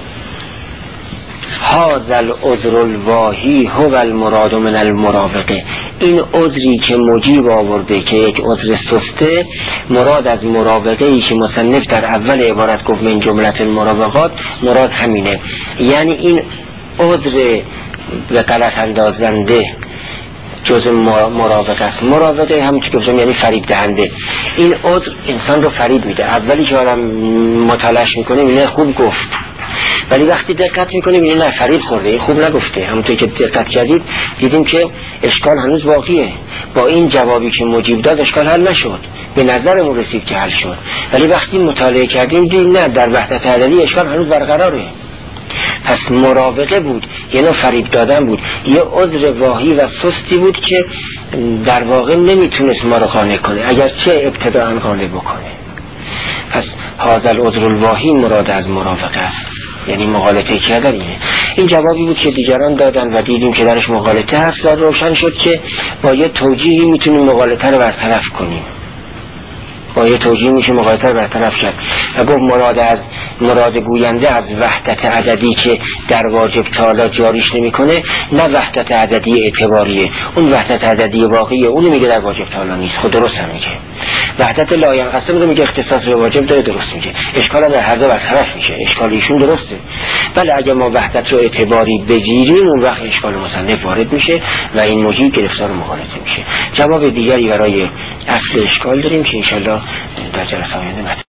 هذا العذر الواهی هو المراد من المرافقه، این عذری که مجیب آورده که یک عذر سسته، مراد از مرافقه ای که مصنف در اول عبارت گفت من جملت المرافقات، مراد همینه. یعنی این عذر به غلط اندازنده جز مرافقه است. مرافقه همون که گفتم یعنی فریب دهنده. این عذر انسان رو فریب میده. اولی که آدم مطالعهش میکنه اینه خوب گفت، ولی وقتی دقت میکنیم اینه نه فریب خورده، این خوب نگفته. همونطور که دقت کردید دیدیم که اشکال هنوز باقیه، با این جوابی که مجیب داد اشکال حل نشد، به نظرمون رسید که حل شد، ولی وقتی مطالعه کردیم دیدیم نه، در وحدت عددی اشکال هنوز برقراره. پس مراوغه بود، یه نوع فریب دادن بود، یه عذر واهی و سستی بود که در واقع نمیتونست ما رو قانع کنه، اگرچه ابتداءً قانع بکنه. پس هذا العذر الواهی مراد از مراوغه است، یعنی مغالطه کردن. این جوابی بود که دیگران دادن و دیدیم که درش مغالطه هست و روشن شد که با یه توجیهی میتونیم مغالطه رو برطرف کنیم، با یه توجیه میشه مغالطه رو برطرف کرد. و گفت مراد گوینده از وحدت عددی که در واجب تعالی جاریش نمیکنه، نه وحدت عددی اعتباریه، اون وحدت عددی واقعیه، اونو میگه در واجب تعالی نیست. خود درست هم میگه. وحدت لا ینقسم رو میگه اختصاص به واجب داره، درست میگه. اشکال هم در هر دو برطرف میشه، اشکال ایشون درسته. بله اگه ما وحدت رو اعتباری بگیریم اون وقت اشکال مصنف وارد میشه و این موجب گرفتار مغالطه میشه. جواب دیگری برای اصل اشکال داریم که انشالله در جلسه آینده